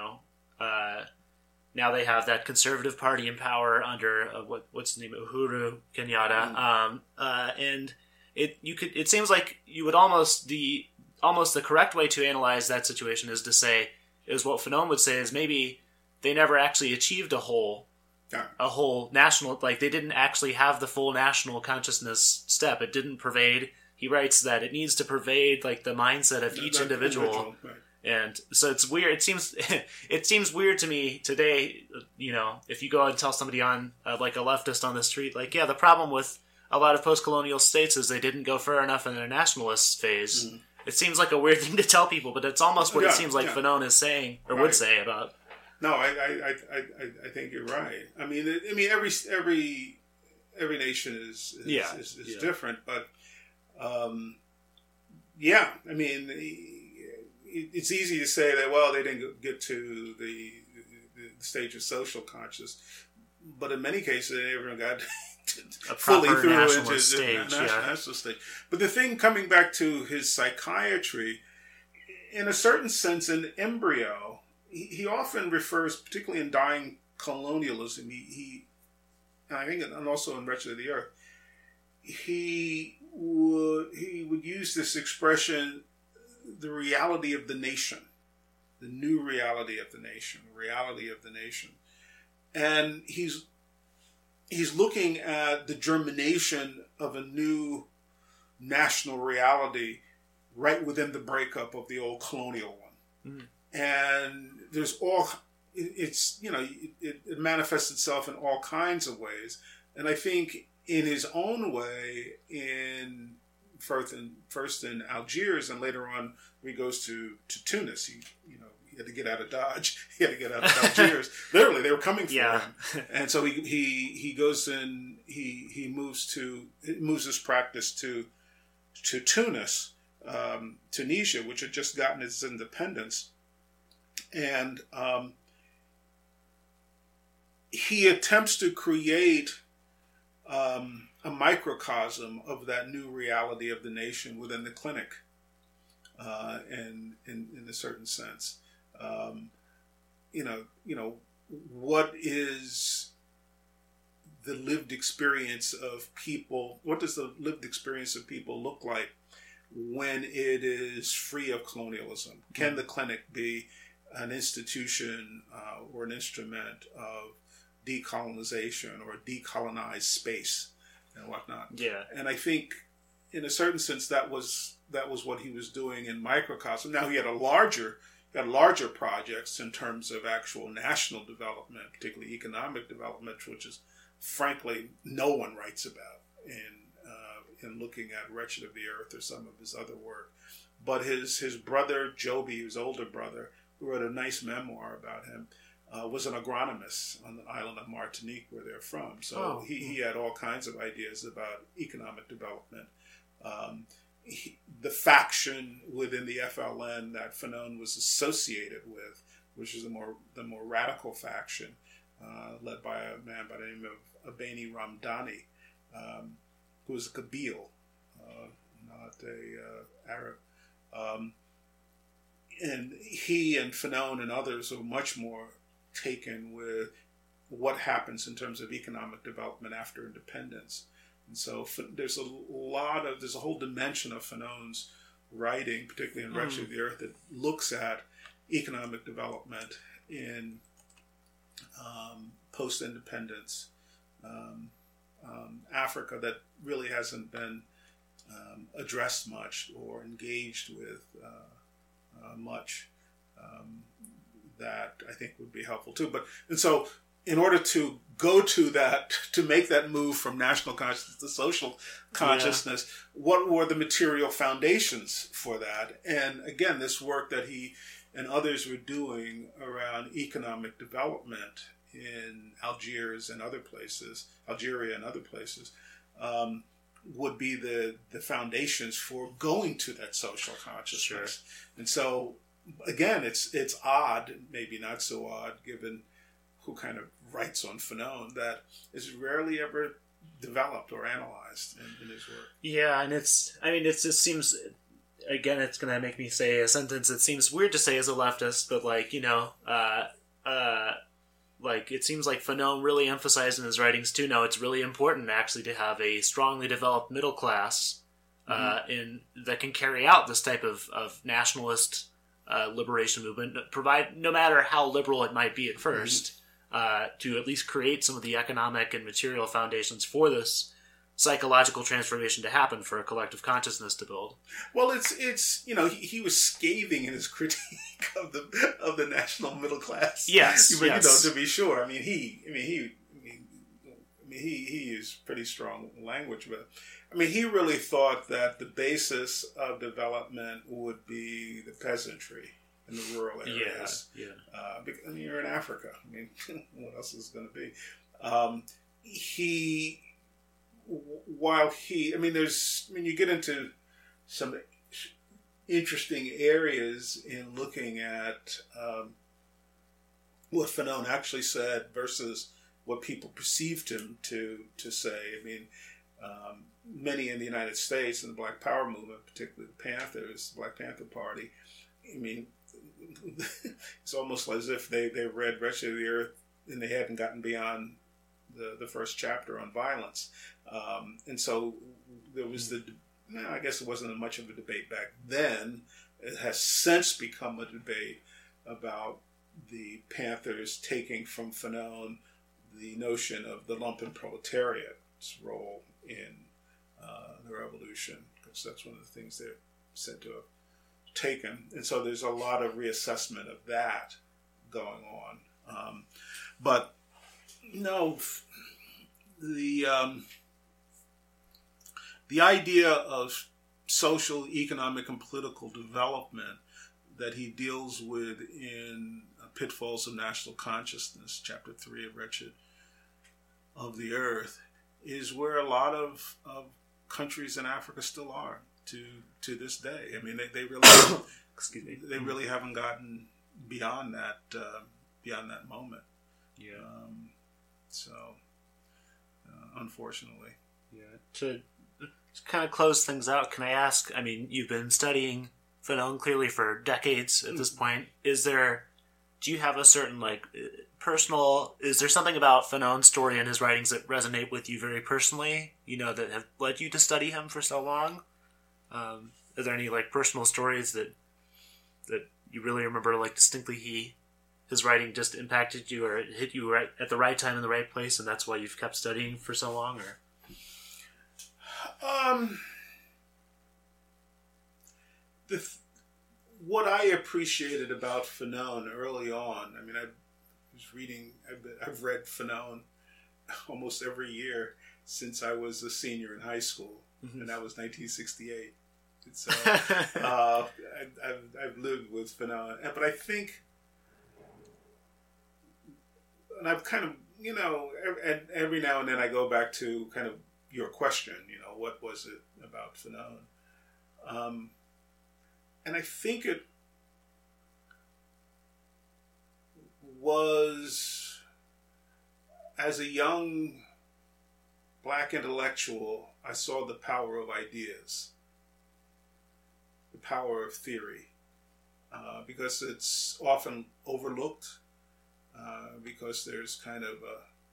now they have that conservative party in power under what's the name, Uhuru Kenyatta, and it seems like you would almost the correct way to analyze that situation is to say, is what Fanon would say, is maybe they never actually achieved a whole national, like they didn't actually have the full national consciousness step. It didn't pervade. He writes that it needs to pervade like the mindset of each individual. Right. And so it's weird. It seems weird to me today, if you go and tell somebody on like a leftist on the street, like, yeah, the problem with a lot of post-colonial states is they didn't go far enough in their nationalist phase. Mm-hmm. It seems like a weird thing to tell people, but it's almost what it seems like Fanon is saying, or would say about. No, I think you're right. I mean, every nation is different, but I mean, it's easy to say that, well, they didn't get to the stage of social consciousness, but in many cases they never got fully through into the national stage. But the thing, coming back to his psychiatry, in a certain sense, in embryo, he often refers, particularly in Dying Colonialism, and I think, and also in Wretched of the Earth, he would use this expression, the reality of the nation, the new reality of the nation, and he's looking at the germination of a new national reality right within the breakup of the old colonial one. Mm. And there's it manifests itself in all kinds of ways. And I think in his own way, first in Algiers, and later on when he goes to Tunis, he had to get out of Dodge. He had to get out of Algiers. Literally, they were coming for him, and so he goes and he moves his practice to Tunis, Tunisia, which had just gotten its independence, and he attempts to create a microcosm of that new reality of the nation within the clinic, in a certain sense. What is the lived experience of people? What does the lived experience of people look like when it is free of colonialism? Can the clinic be an institution or an instrument of decolonization or decolonized space and whatnot? Yeah, and I think, in a certain sense, that was what he was doing in microcosm. Now he had larger projects in terms of actual national development, particularly economic development, which is frankly no one writes about in looking at Wretched of the Earth or some of his other work. But his brother Joby, his older brother, who wrote a nice memoir about him, was an agronomist on the island of Martinique, where they're from. So he had all kinds of ideas about economic development. The faction within the FLN that Fanon was associated with, which is the more radical faction, led by a man by the name of Abeni Ramdani, who was a Kabyle, not a Arab. And he and Fanon and others are much more taken with what happens in terms of economic development after independence. And so there's a whole dimension of Fanon's writing, particularly in Wretched of the Earth, that looks at economic development in post-independence Africa that really hasn't been addressed much or engaged with much, that I think would be helpful too. And so in order to go to that, to make that move from national consciousness to social consciousness, what were the material foundations for that? And again, this work that he and others were doing around economic development in Algiers and other places, Algeria and other places, would be the foundations for going to that social consciousness. Sure. And so, again, it's odd, maybe not so odd, given who kind of writes on Fanon, that is rarely ever developed or analyzed in his work. Yeah, and it just seems, again, it's going to make me say a sentence that seems weird to say as a leftist, but it seems like Fanon really emphasized in his writings too. Now, it's really important actually to have a strongly developed middle class that can carry out this type of nationalist liberation movement, provide, no matter how liberal it might be at first, to at least create some of the economic and material foundations for this psychological transformation to happen, for a collective consciousness to build. Well, it's he was scathing in his critique of the national middle class. Yes, yes. To be sure. He used pretty strong language, but he really thought that the basis of development would be the peasantry in the rural areas. You're in Africa. What else is going to be? You get into some interesting areas in looking at what Fanon actually said versus what people perceived him to say. Many in the United States in the Black Power movement, particularly the Panthers, the Black Panther Party, it's almost as if they read Wretched of the Earth and they hadn't gotten beyond the first chapter on violence. And so there was I guess it wasn't much of a debate back then. It has since become a debate about the Panthers taking from Fanon the notion of the lumpen proletariat's role in the revolution, because that's one of the things they're said to have taken. And so there's a lot of reassessment of that going on. But no, the idea of social, economic, and political development that he deals with in Pitfalls of National Consciousness, Chapter 3 of Wretched of the Earth, is where a lot of countries in Africa still are to this day. They really excuse me. They really haven't gotten beyond that moment. Yeah. Unfortunately. Yeah. To kind of close things out, can I ask? You've been studying Fanon clearly for decades at this point. Do you have a certain personal? Is there something about Fanon's story and his writings that resonate with you very personally? That have led you to study him for so long. Are there any personal stories that you really remember distinctly? His writing just impacted you, or it hit you right at the right time in the right place, and that's why you've kept studying for so long? Or what I appreciated about Fanon early on, I've read Fanon almost every year since I was a senior in high school, and that was 1968. So I've lived with Fanon, but I think, and I've kind of, every now and then I go back to kind of your question, what was it about Fanon? And I think it was, as a young black intellectual, I saw the power of ideas, the power of theory, because it's often overlooked, because there's kind of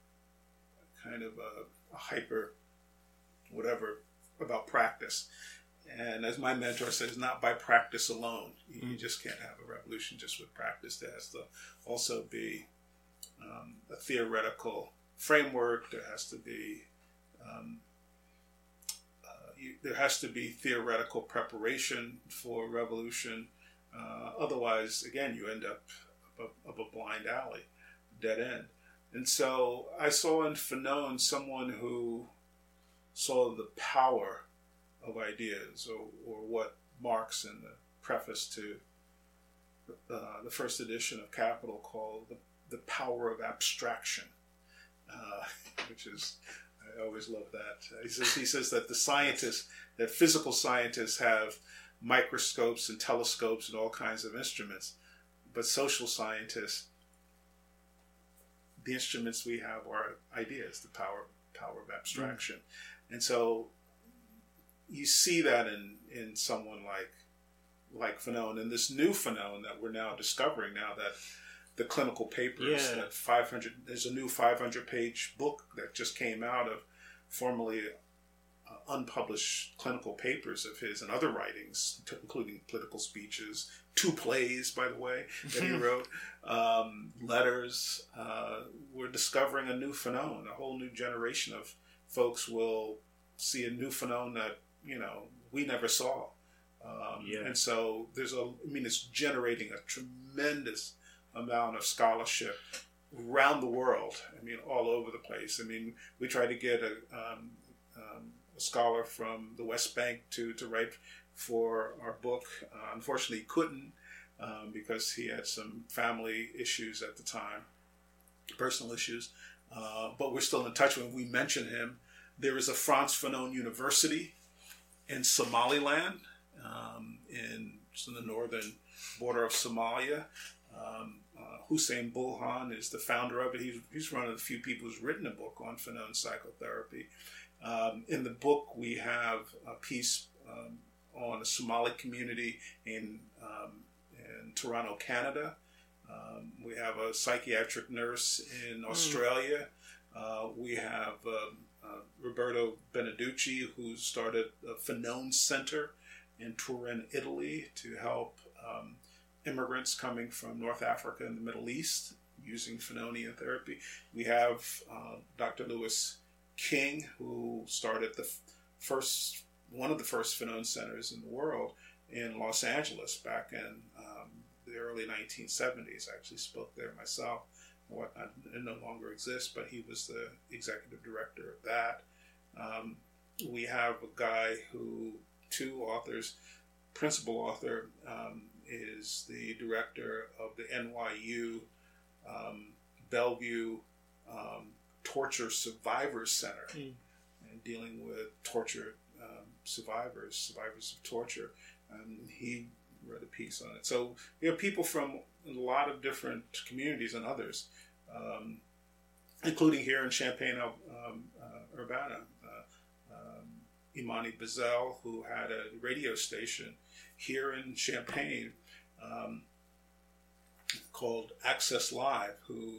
a hyper whatever about practice. And as my mentor says, not by practice alone. You just can't have a revolution just with practice. There has to also be a theoretical framework. There has to be theoretical preparation for revolution. Otherwise, again, you end up a blind alley, dead end. And so I saw in Fanon someone who saw the power of ideas, or what Marx in the preface to the first edition of Capital called the power of abstraction, which is, I always love that. He says that that physical scientists have microscopes and telescopes and all kinds of instruments, but social scientists, the instruments we have are ideas, the power of abstraction. And so you see that in someone like Fanon, and this new Fanon that we're now discovering now, that the clinical papers, that 500, there's a new 500-page book that just came out of formerly unpublished clinical papers of his and other writings, including political speeches, 2 plays, by the way, that he wrote, letters. We're discovering a new Fanon. A whole new generation of folks will see a new Fanon that, we never saw. And so it's generating a tremendous amount of scholarship around the world. All over the place. We try to get a scholar from the West Bank to write for our book. Unfortunately, he couldn't because he had some family issues at the time, personal issues. But we're still in touch with him. We mention him. There is a Frantz Fanon University in Somaliland, in the northern border of Somalia. Hussein Bulhan is the founder of it. He's one of the few people who's written a book on Fanon psychotherapy. In the book, we have a piece on a Somali community in Toronto, Canada. We have a psychiatric nurse in Australia. We have Roberto Beneducci, who started a Fanon Center in Turin, Italy, to help immigrants coming from North Africa and the Middle East using Fanonian therapy. We have Dr. Lewis King, who started one of the first Fanon centers in the world in Los Angeles back in the early 1970s. I actually spoke there myself. It no longer exists, but he was the executive director of that. We have a guy two authors, principal author, is the director of the NYU Bellevue Torture Survivors Center, and dealing with torture survivors of torture. He wrote a piece on it. So we have people from a lot of different communities and others, including here in Champaign-Urbana. Imani Bazel, who had a radio station here in Champaign called Access Live, who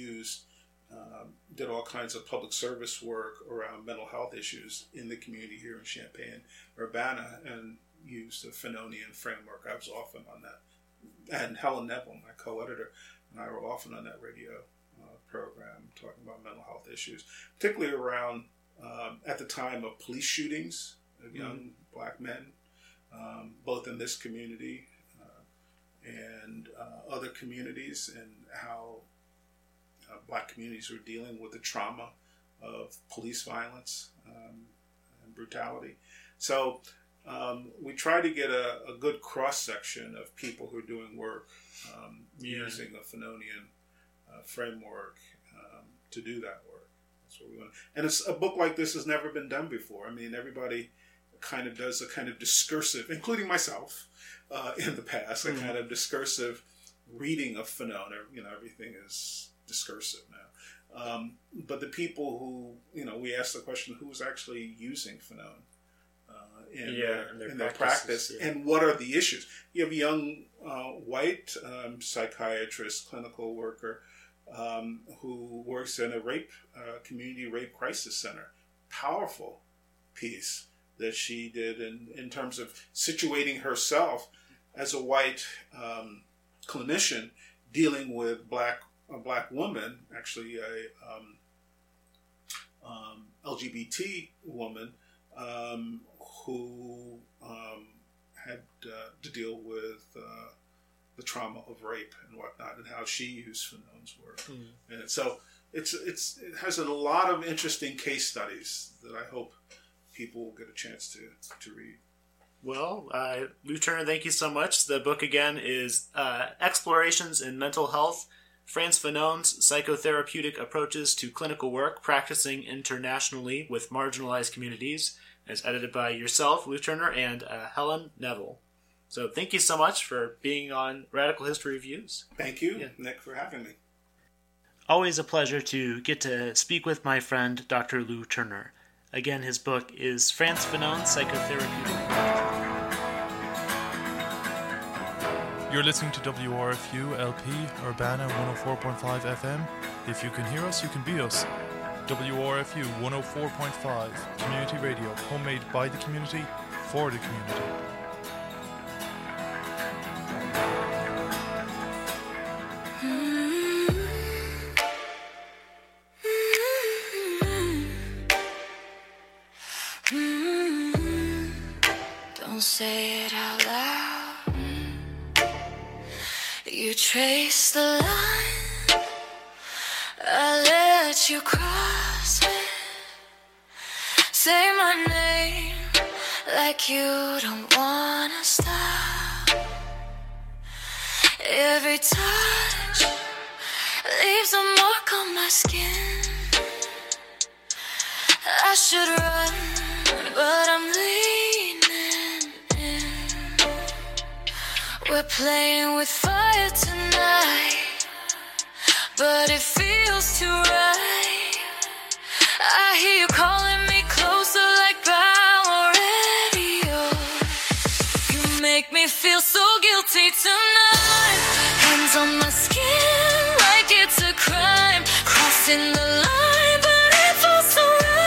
did all kinds of public service work around mental health issues in the community here in Champaign-Urbana, and used a Fanonian framework. I was often on that. And Helen Neville, my co-editor, and I were often on that radio program talking about mental health issues, particularly around, at the time of police shootings of young black men, both in this community and other communities, and how black communities were dealing with the trauma of police violence and brutality. So we try to get a good cross-section of people who are doing work using a Fanonian framework to do that work. That's what we want. And a book like this has never been done before. Everybody kind of does a kind of discursive, including myself in the past, a kind of discursive reading of Fanon. Everything is discursive now. But the people who, we ask the question, who's actually using Fanon in their practice, and what are the issues? You have a young white psychiatrist, clinical worker, who works in a community rape crisis center. Powerful piece that she did in terms of situating herself as a white clinician dealing with a black woman, actually a LGBT woman, who had to deal with the trauma of rape and whatnot, and how she used Fanon's work. And so it has a lot of interesting case studies that I hope people will get a chance to read. Well, Lou Turner, thank you so much. The book again is Explorations in Mental Health, Frantz Fanon's Psychotherapeutic Approaches to Clinical Work Practicing Internationally with Marginalized Communities, is edited by yourself, Lou Turner, and Helen Neville. So thank you so much for being on Radical History Reviews. Thank you, Nick, for having me. Always a pleasure to get to speak with my friend, Dr. Lou Turner. Again, his book is Frantz Fanon's Psychotherapeutic Approaches. You're listening to WRFU LP Urbana 104.5 FM. If you can hear us, you can be us. WRFU 104.5 Community Radio, homemade by the community, for the community. Don't say it out loud. You trace the line, I let you cross it. Say my name like you don't wanna stop. Every touch leaves a mark on my skin. I should run, but I'm leaning in. We're playing with fire tonight, but it feels too right. I hear you calling me closer like power radio. You make me feel so guilty tonight. Hands on my skin like it's a crime. Crossing the line, but it feels so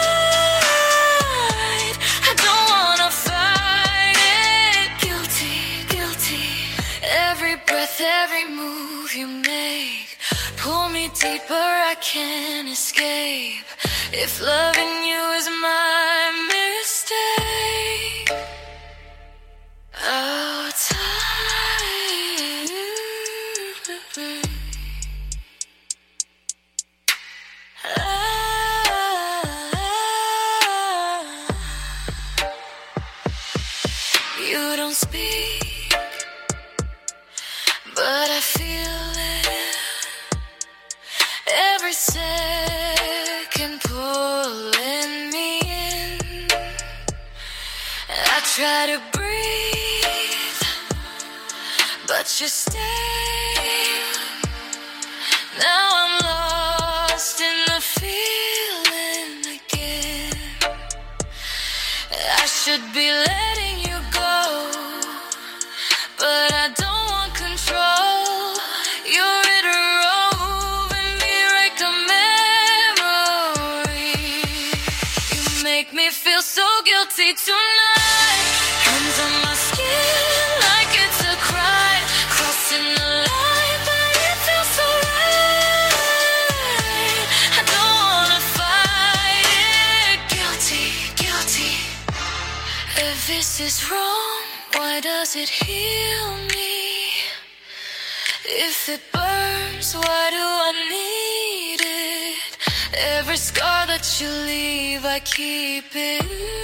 right. I don't wanna fight it. Guilty, guilty. Every breath, every move you make, pull me deeper, I can't escape. If loving you is my mistake, oh, time. You don't speak, but I feel it. Every second pulling me in. I try to breathe, but you stay. Now I'm lost in the feeling again. I should be letting you go, but I don't want control. You're interwoven me like a memory. You make me feel so guilty tonight. Hands on my skin like it's a crime. Crossing the line, but it feels so right. I don't wanna fight it. Guilty, guilty. If this is wrong, why does it heal me? If it burns, why do I need it? Every scar that you leave, I keep it.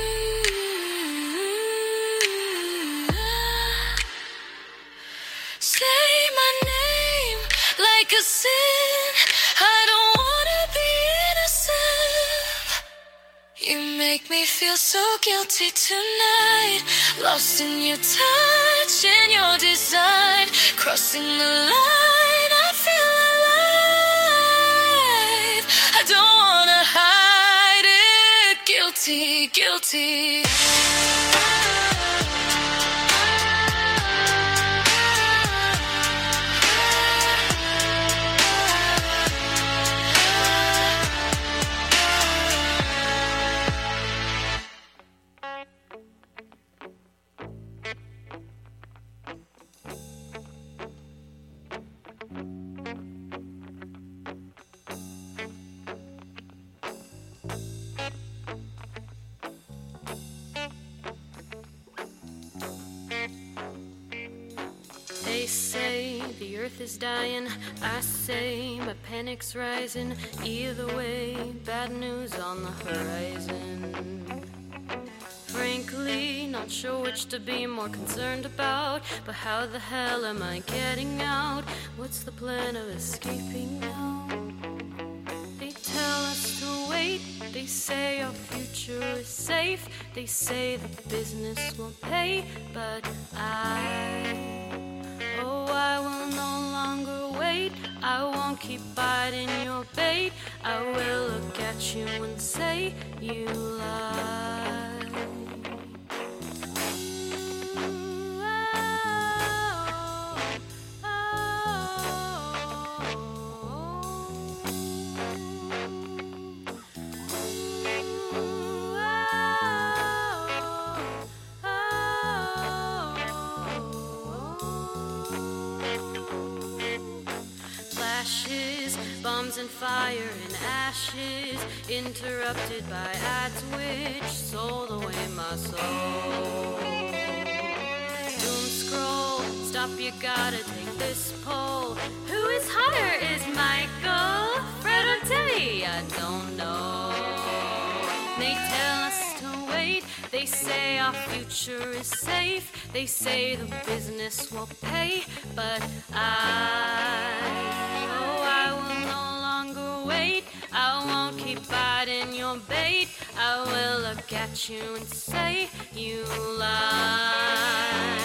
Say my name like a sin. I don't wanna be innocent. You make me feel so guilty tonight. Lost in your touch and your design. Crossing the line, I feel alive. I don't wanna hide it. Guilty, guilty. They say the earth is dying, I say my panic's rising. Either way, bad news on the horizon. Frankly, not sure which to be more concerned about, but how the hell am I getting out? What What's the plan of escaping now? They tell us to wait. They say our future is safe. They say the business won't pay. But I will no longer wait. I won't keep biting your bait. I will look at you and say you lie. Bombs and fire and ashes, interrupted by ads which sold away my soul. Doom scroll, stop, you gotta take this poll. Who is hotter, is Michael, Fred or Timmy? I don't know. They tell us to wait. They say our future is safe. They say the business will pay. But I will no longer wait. I won't keep biting your bait. I will look at you and say you lie.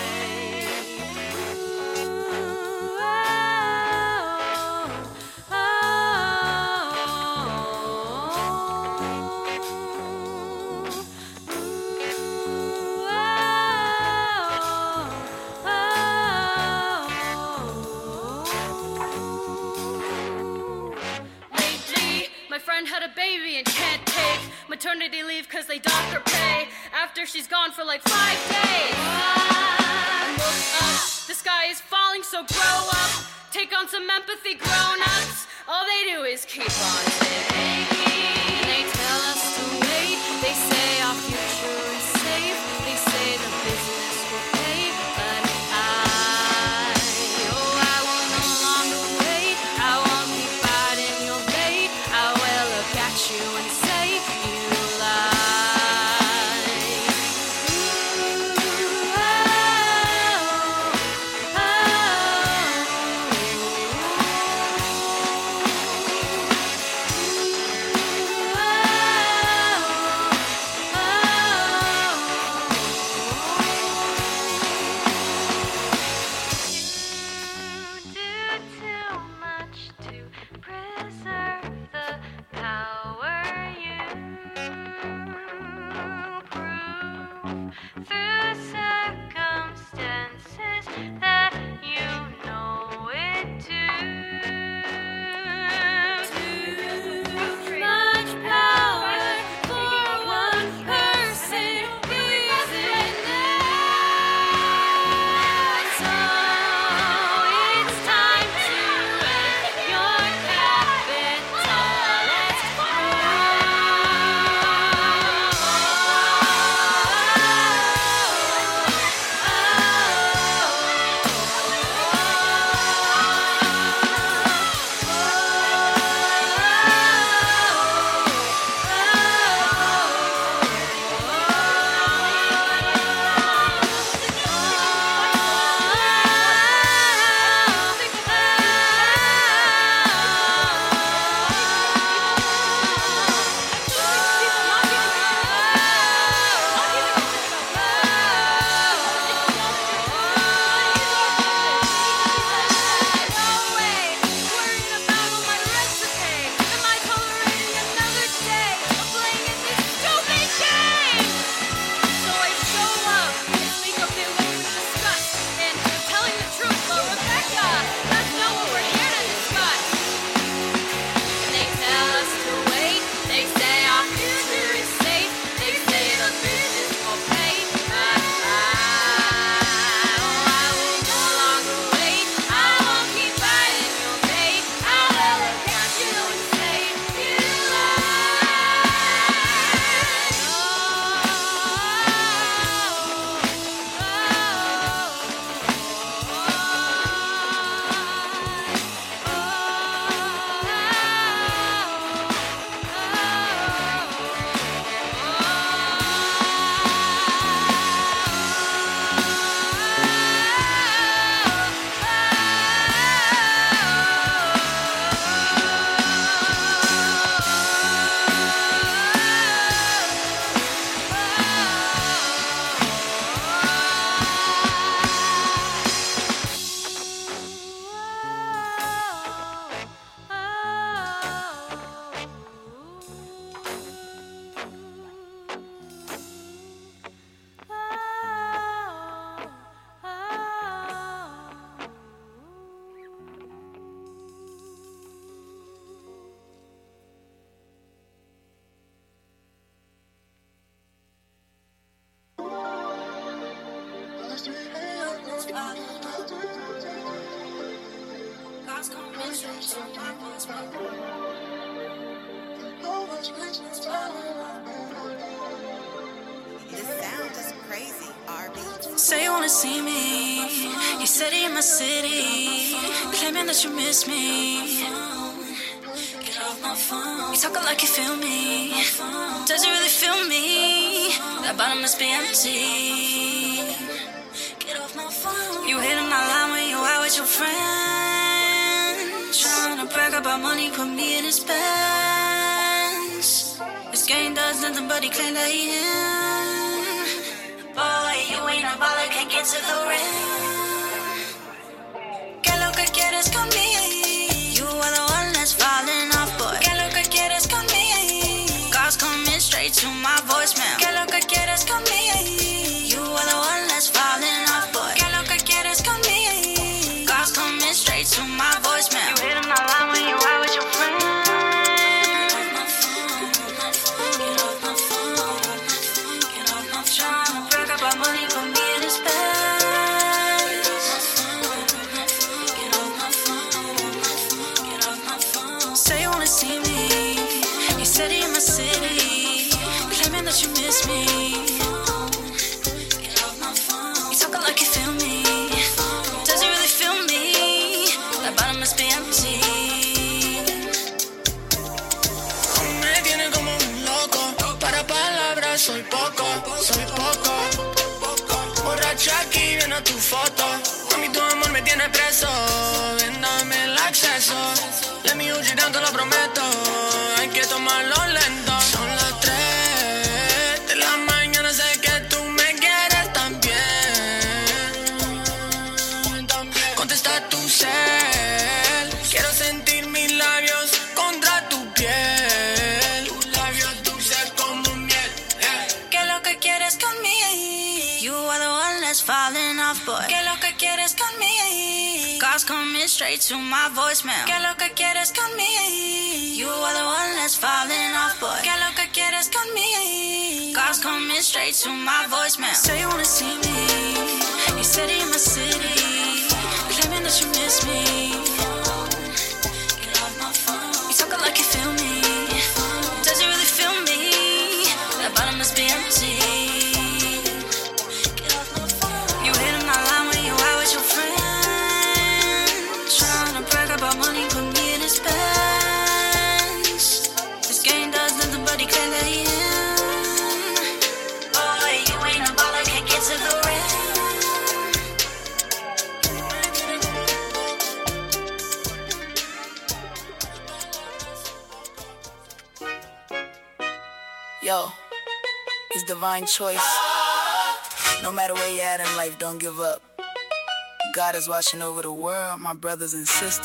Had a baby and can't take maternity leave cause they dock her pay after she's gone for like 5 days. Look up, the sky is falling, so grow up. Take on some empathy, grown-ups. All they do is keep on taking. They tell us to wait. They say our future is safe. They say the business will pay. But I will no longer wait. I won't keep biting your bait. I will look at you and say you lie. Say you wanna see me. You said it in my city, claiming that you miss me. Get off my phone. You talking like you feel me. Does it really feel me? That bottom must be empty. Get off my phone. You hitting my line when you out with your friends, trying to brag about money, put me in his pants. This game does nothing but he claim that he is. Boy, you ain't a baller, can't get to the rim. ¿Qué lo que quieres conmigo? You are the one that's falling off, boy. ¿Qué lo que quieres conmigo? Calls coming straight to my voicemail. ¿Qué lo que quieres conmigo? You are the one that's falling off, boy. ¿Qué lo que quieres conmigo? Calls coming straight to my voicemail. You hitting my line when you out with your friends. Money for me in his best. Get off my phone. Say you wanna see me. You said it in my city, claiming that you miss me. Get off my phone. You talking like you feel me. Does it really feel me? That bottom must be empty. Me tiene como un loco. Para palabras soy poco, soy poco. Aquí viene tu foto. Mami, tu amor me tiene preso. Ven, dame el acceso. Let me hold you down, te lo prometo. Hay que tomarlo lento. Son las 3 de la mañana. Sé que tú me quieres también. Contesta tu cel. Quiero sentir mis labios contra tu piel. Tus labios dulces como miel. ¿Qué es lo que quieres conmigo? You are the one that's falling off, boy. ¿Qué es lo que quieres conmigo? Calls coming straight to my voicemail. ¿Qué es lo que quieres conmigo? You are the one that's falling off, boy. ¿Qué es lo que quieres conmigo? Calls coming straight to my voicemail. Say you wanna see me. You said it in my city, claiming that you miss me. Get off my phone. You talking like you feel me. Does it really feel me? That bottom must be empty. Money put me in his pants. This game does nothing but he claim that he is. Boy, you ain't a baller, can't get to the rim. Yo, it's divine choice. No matter where you're at in life, don't give up. God is watching over the world, my brothers and sisters.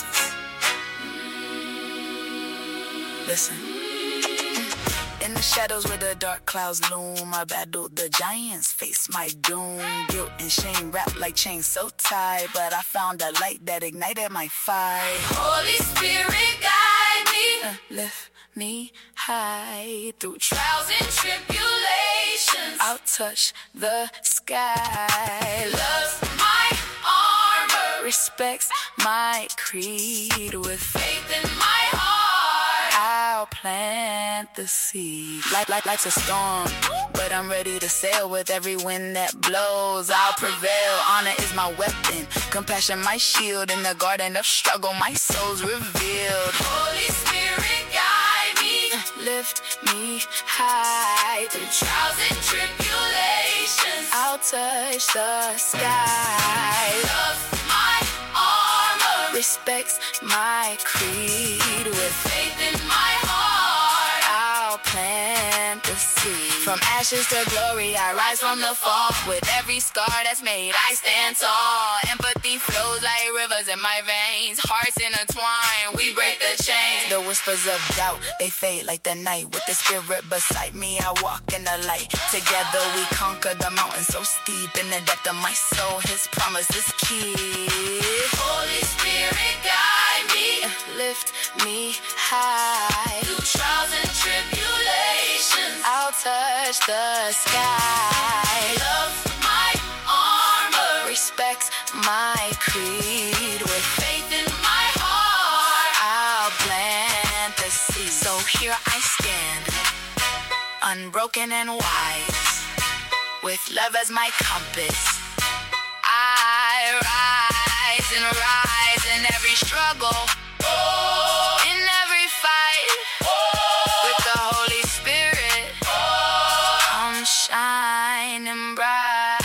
Listen. In the shadows where the dark clouds loom, I battled the giants, faced my doom. Guilt and shame wrapped like chains so tight, but I found a light that ignited my fight. Holy Spirit, guide me. Lift me high through trials and tribulations. I'll touch the sky. Love's my armor, respects my creed. With faith in my heart, I'll plant the seed. Life's a storm, but I'm ready to sail. With every wind that blows, I'll prevail. Honor is my weapon, compassion my shield. In the garden of struggle, my soul's revealed. Holy Spirit, guide me. Lift me high through trials and tribulations. I'll touch the sky. Love's my armor, respects my creed. With faith in my heart, I'll plant the seed. From ashes to glory, I rise from the fall. With every scar that's made, I stand tall. Empathy flows like rivers in my veins. Hearts intertwine, we break the chains. The whispers of doubt, they fade like the night. With the spirit beside me, I walk in the light. Together we conquer the mountain so steep. In the depth of my soul, his promise is key. Holy Spirit, guide me. Lift me high through trials and tribulations. I'll touch the sky. Love's my armor, respects my creed. With faith in my heart, unbroken and wise, with love as my compass. I rise in every struggle, in every fight, with the Holy Spirit, I'm shining bright.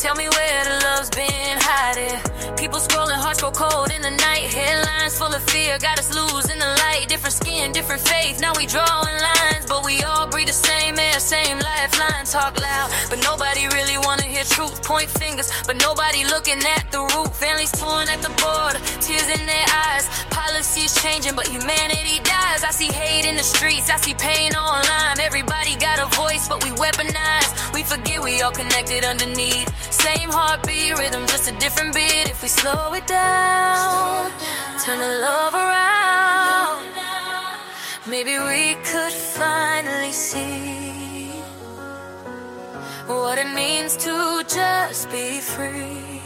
Tell me where the love's been hiding. People scrolling, hearts grow cold in the night. Headlines full of fear, got us losing the light. Different skin, different faith, now we drawing lines. But we all breathe the same air, same lifeline. Talk loud, but nobody really wanna hear truth. Point fingers, but nobody looking at the root. Families torn at the border, tears in their eyes. Policies changing, but humanity dies. I see hate in the streets, I see pain online. Everybody got a voice, but we weaponize. We forget we all connected underneath. Same heartbeat rhythm, just a different beat. If we slow it down, turn the love around, maybe we could finally see what it means to just be free.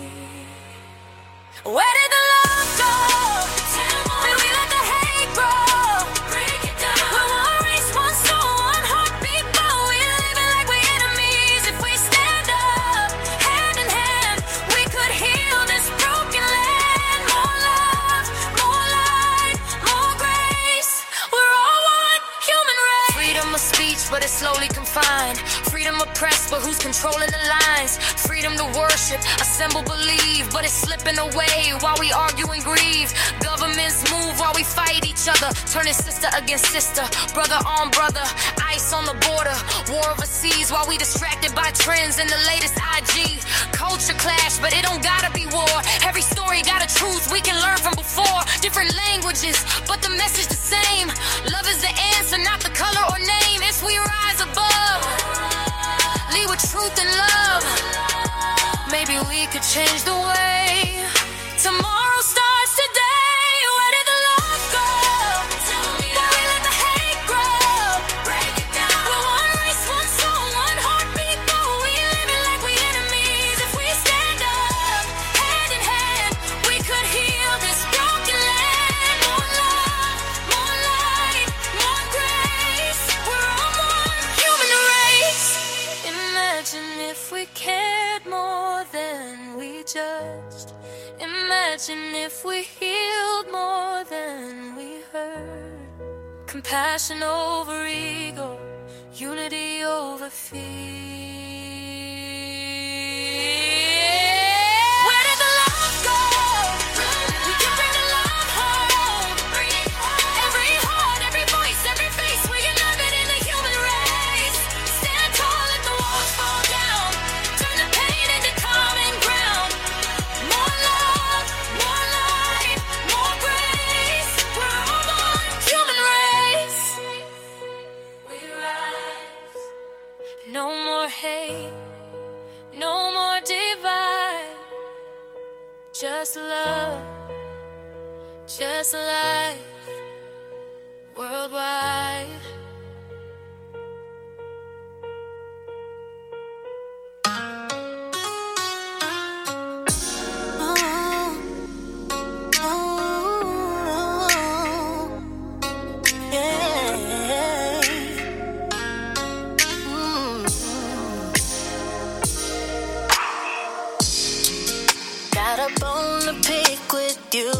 Where did the love go? Did we let the hate grow? Break it down. We're one race, one soul, one heartbeat, but we're living like we're enemies. If we stand up, hand in hand, we could heal this broken land. More love, more light, more grace. We're all one human race. Freedom of speech, but it's slowly confined. Freedom of press, but who's controlling the lines? Freedom to worship, assemble, believe, but it's slipping away while we argue and grieve. Governments move while we fight each other, turning sister against sister, brother on brother. Ice on the border, war overseas while we distracted by trends in the latest IG. Culture clash, but it don't gotta be war. Every story got a truth we can learn from before. Different languages, but the message the same. Love is the answer, not the color or name. It's we rise above, lead with truth and love. Maybe we could change the way tomorrow starts today. Where did the love go? Why we let the hate grow? Break it down. We're one race, one soul, one heartbeat, but we living like we enemies. If we stand up, hand in hand, we could heal this broken land. More love, more light, more grace. We're all one human race. Imagine if we cared more than we judged. Imagine if we healed more than we heard. Compassion over ego, unity over fear. Where did the love go? We can bring the love home. Every heart, every voice, every face, we can love it in the human race. Stand tall, let the walls fall down. Turn the pain into common ground. More love, more light, more grace. We're all one human race. We rise. No more hate, no more divide. Just love, just life, worldwide. Got a bone to pick with you.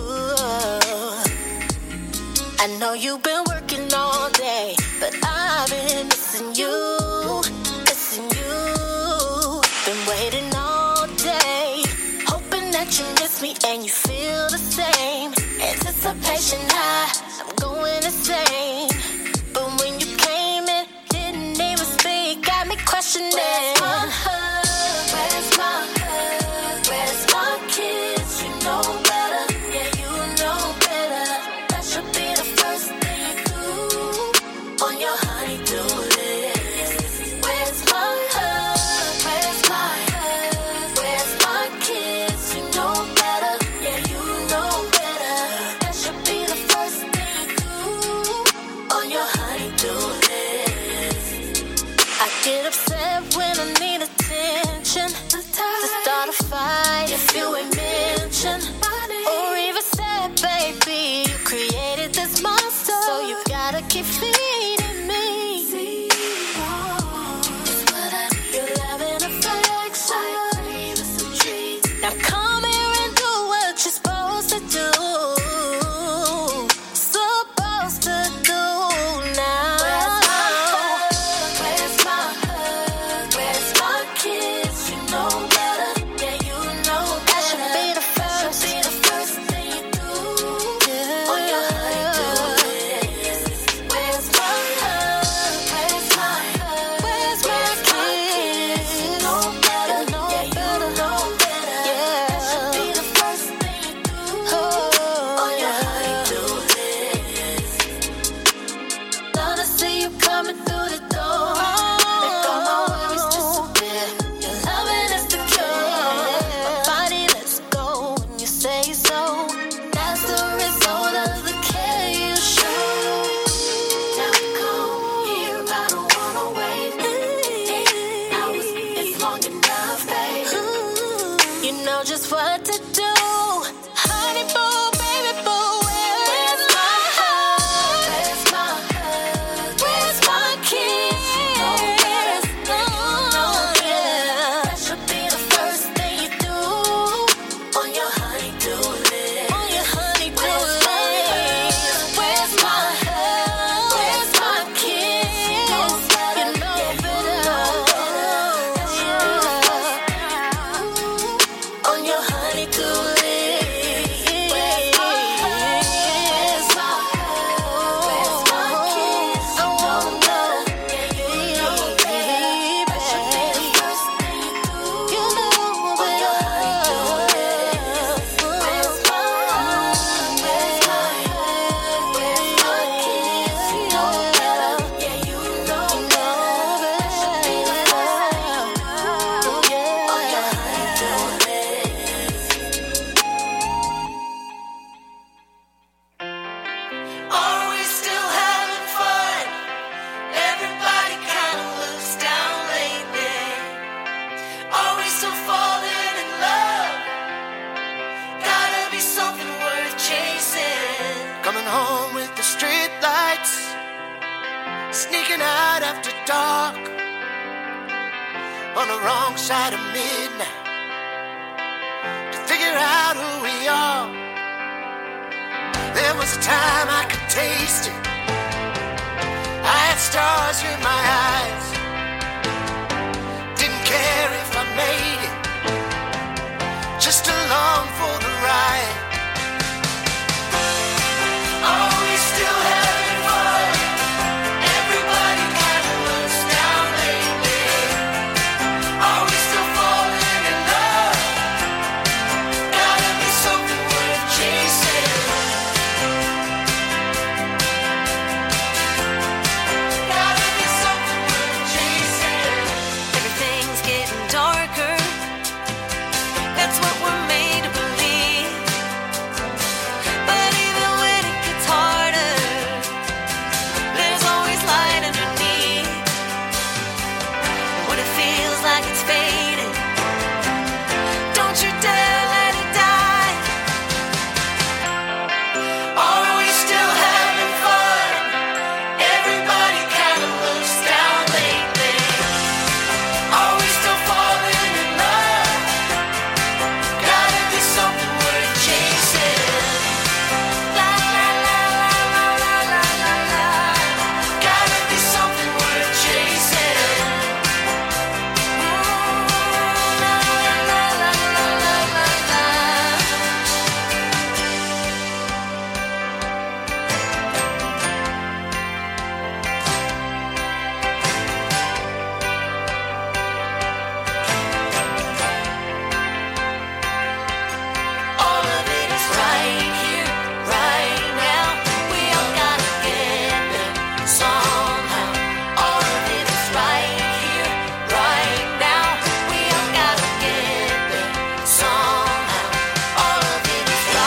I know you've been working all day, but I've been missing you, missing you. Been waiting all day, hoping that you miss me and you feel the same. Anticipation high, I'm going insane. But when you came in, didn't even speak, got me questioning. Where's my hug? Where's my hug? Where's my kiss? You know better, yeah, you know better. That should be the first thing you do on your honeydew list. Where's my hug? Where's my hug? Where's my kiss? You know better, yeah, you know better. That should be the first thing you do You know just what to do. Honey boo, baby boo, where's my heart? Where's my heart? Where's my kiss? That should be the first thing you do on your honey-do list. On your honey-do list. Where's my heart? Where's my kiss? You know better. On your honey-do list. Are we still having fun? Everybody kinda looks down lately. Are we still falling in love? Gotta be something worth chasing. Coming home with the street lights, sneaking out after dark, on the wrong side of midnight, to figure out who we are. There was a time I could taste it. I had stars in my eyes.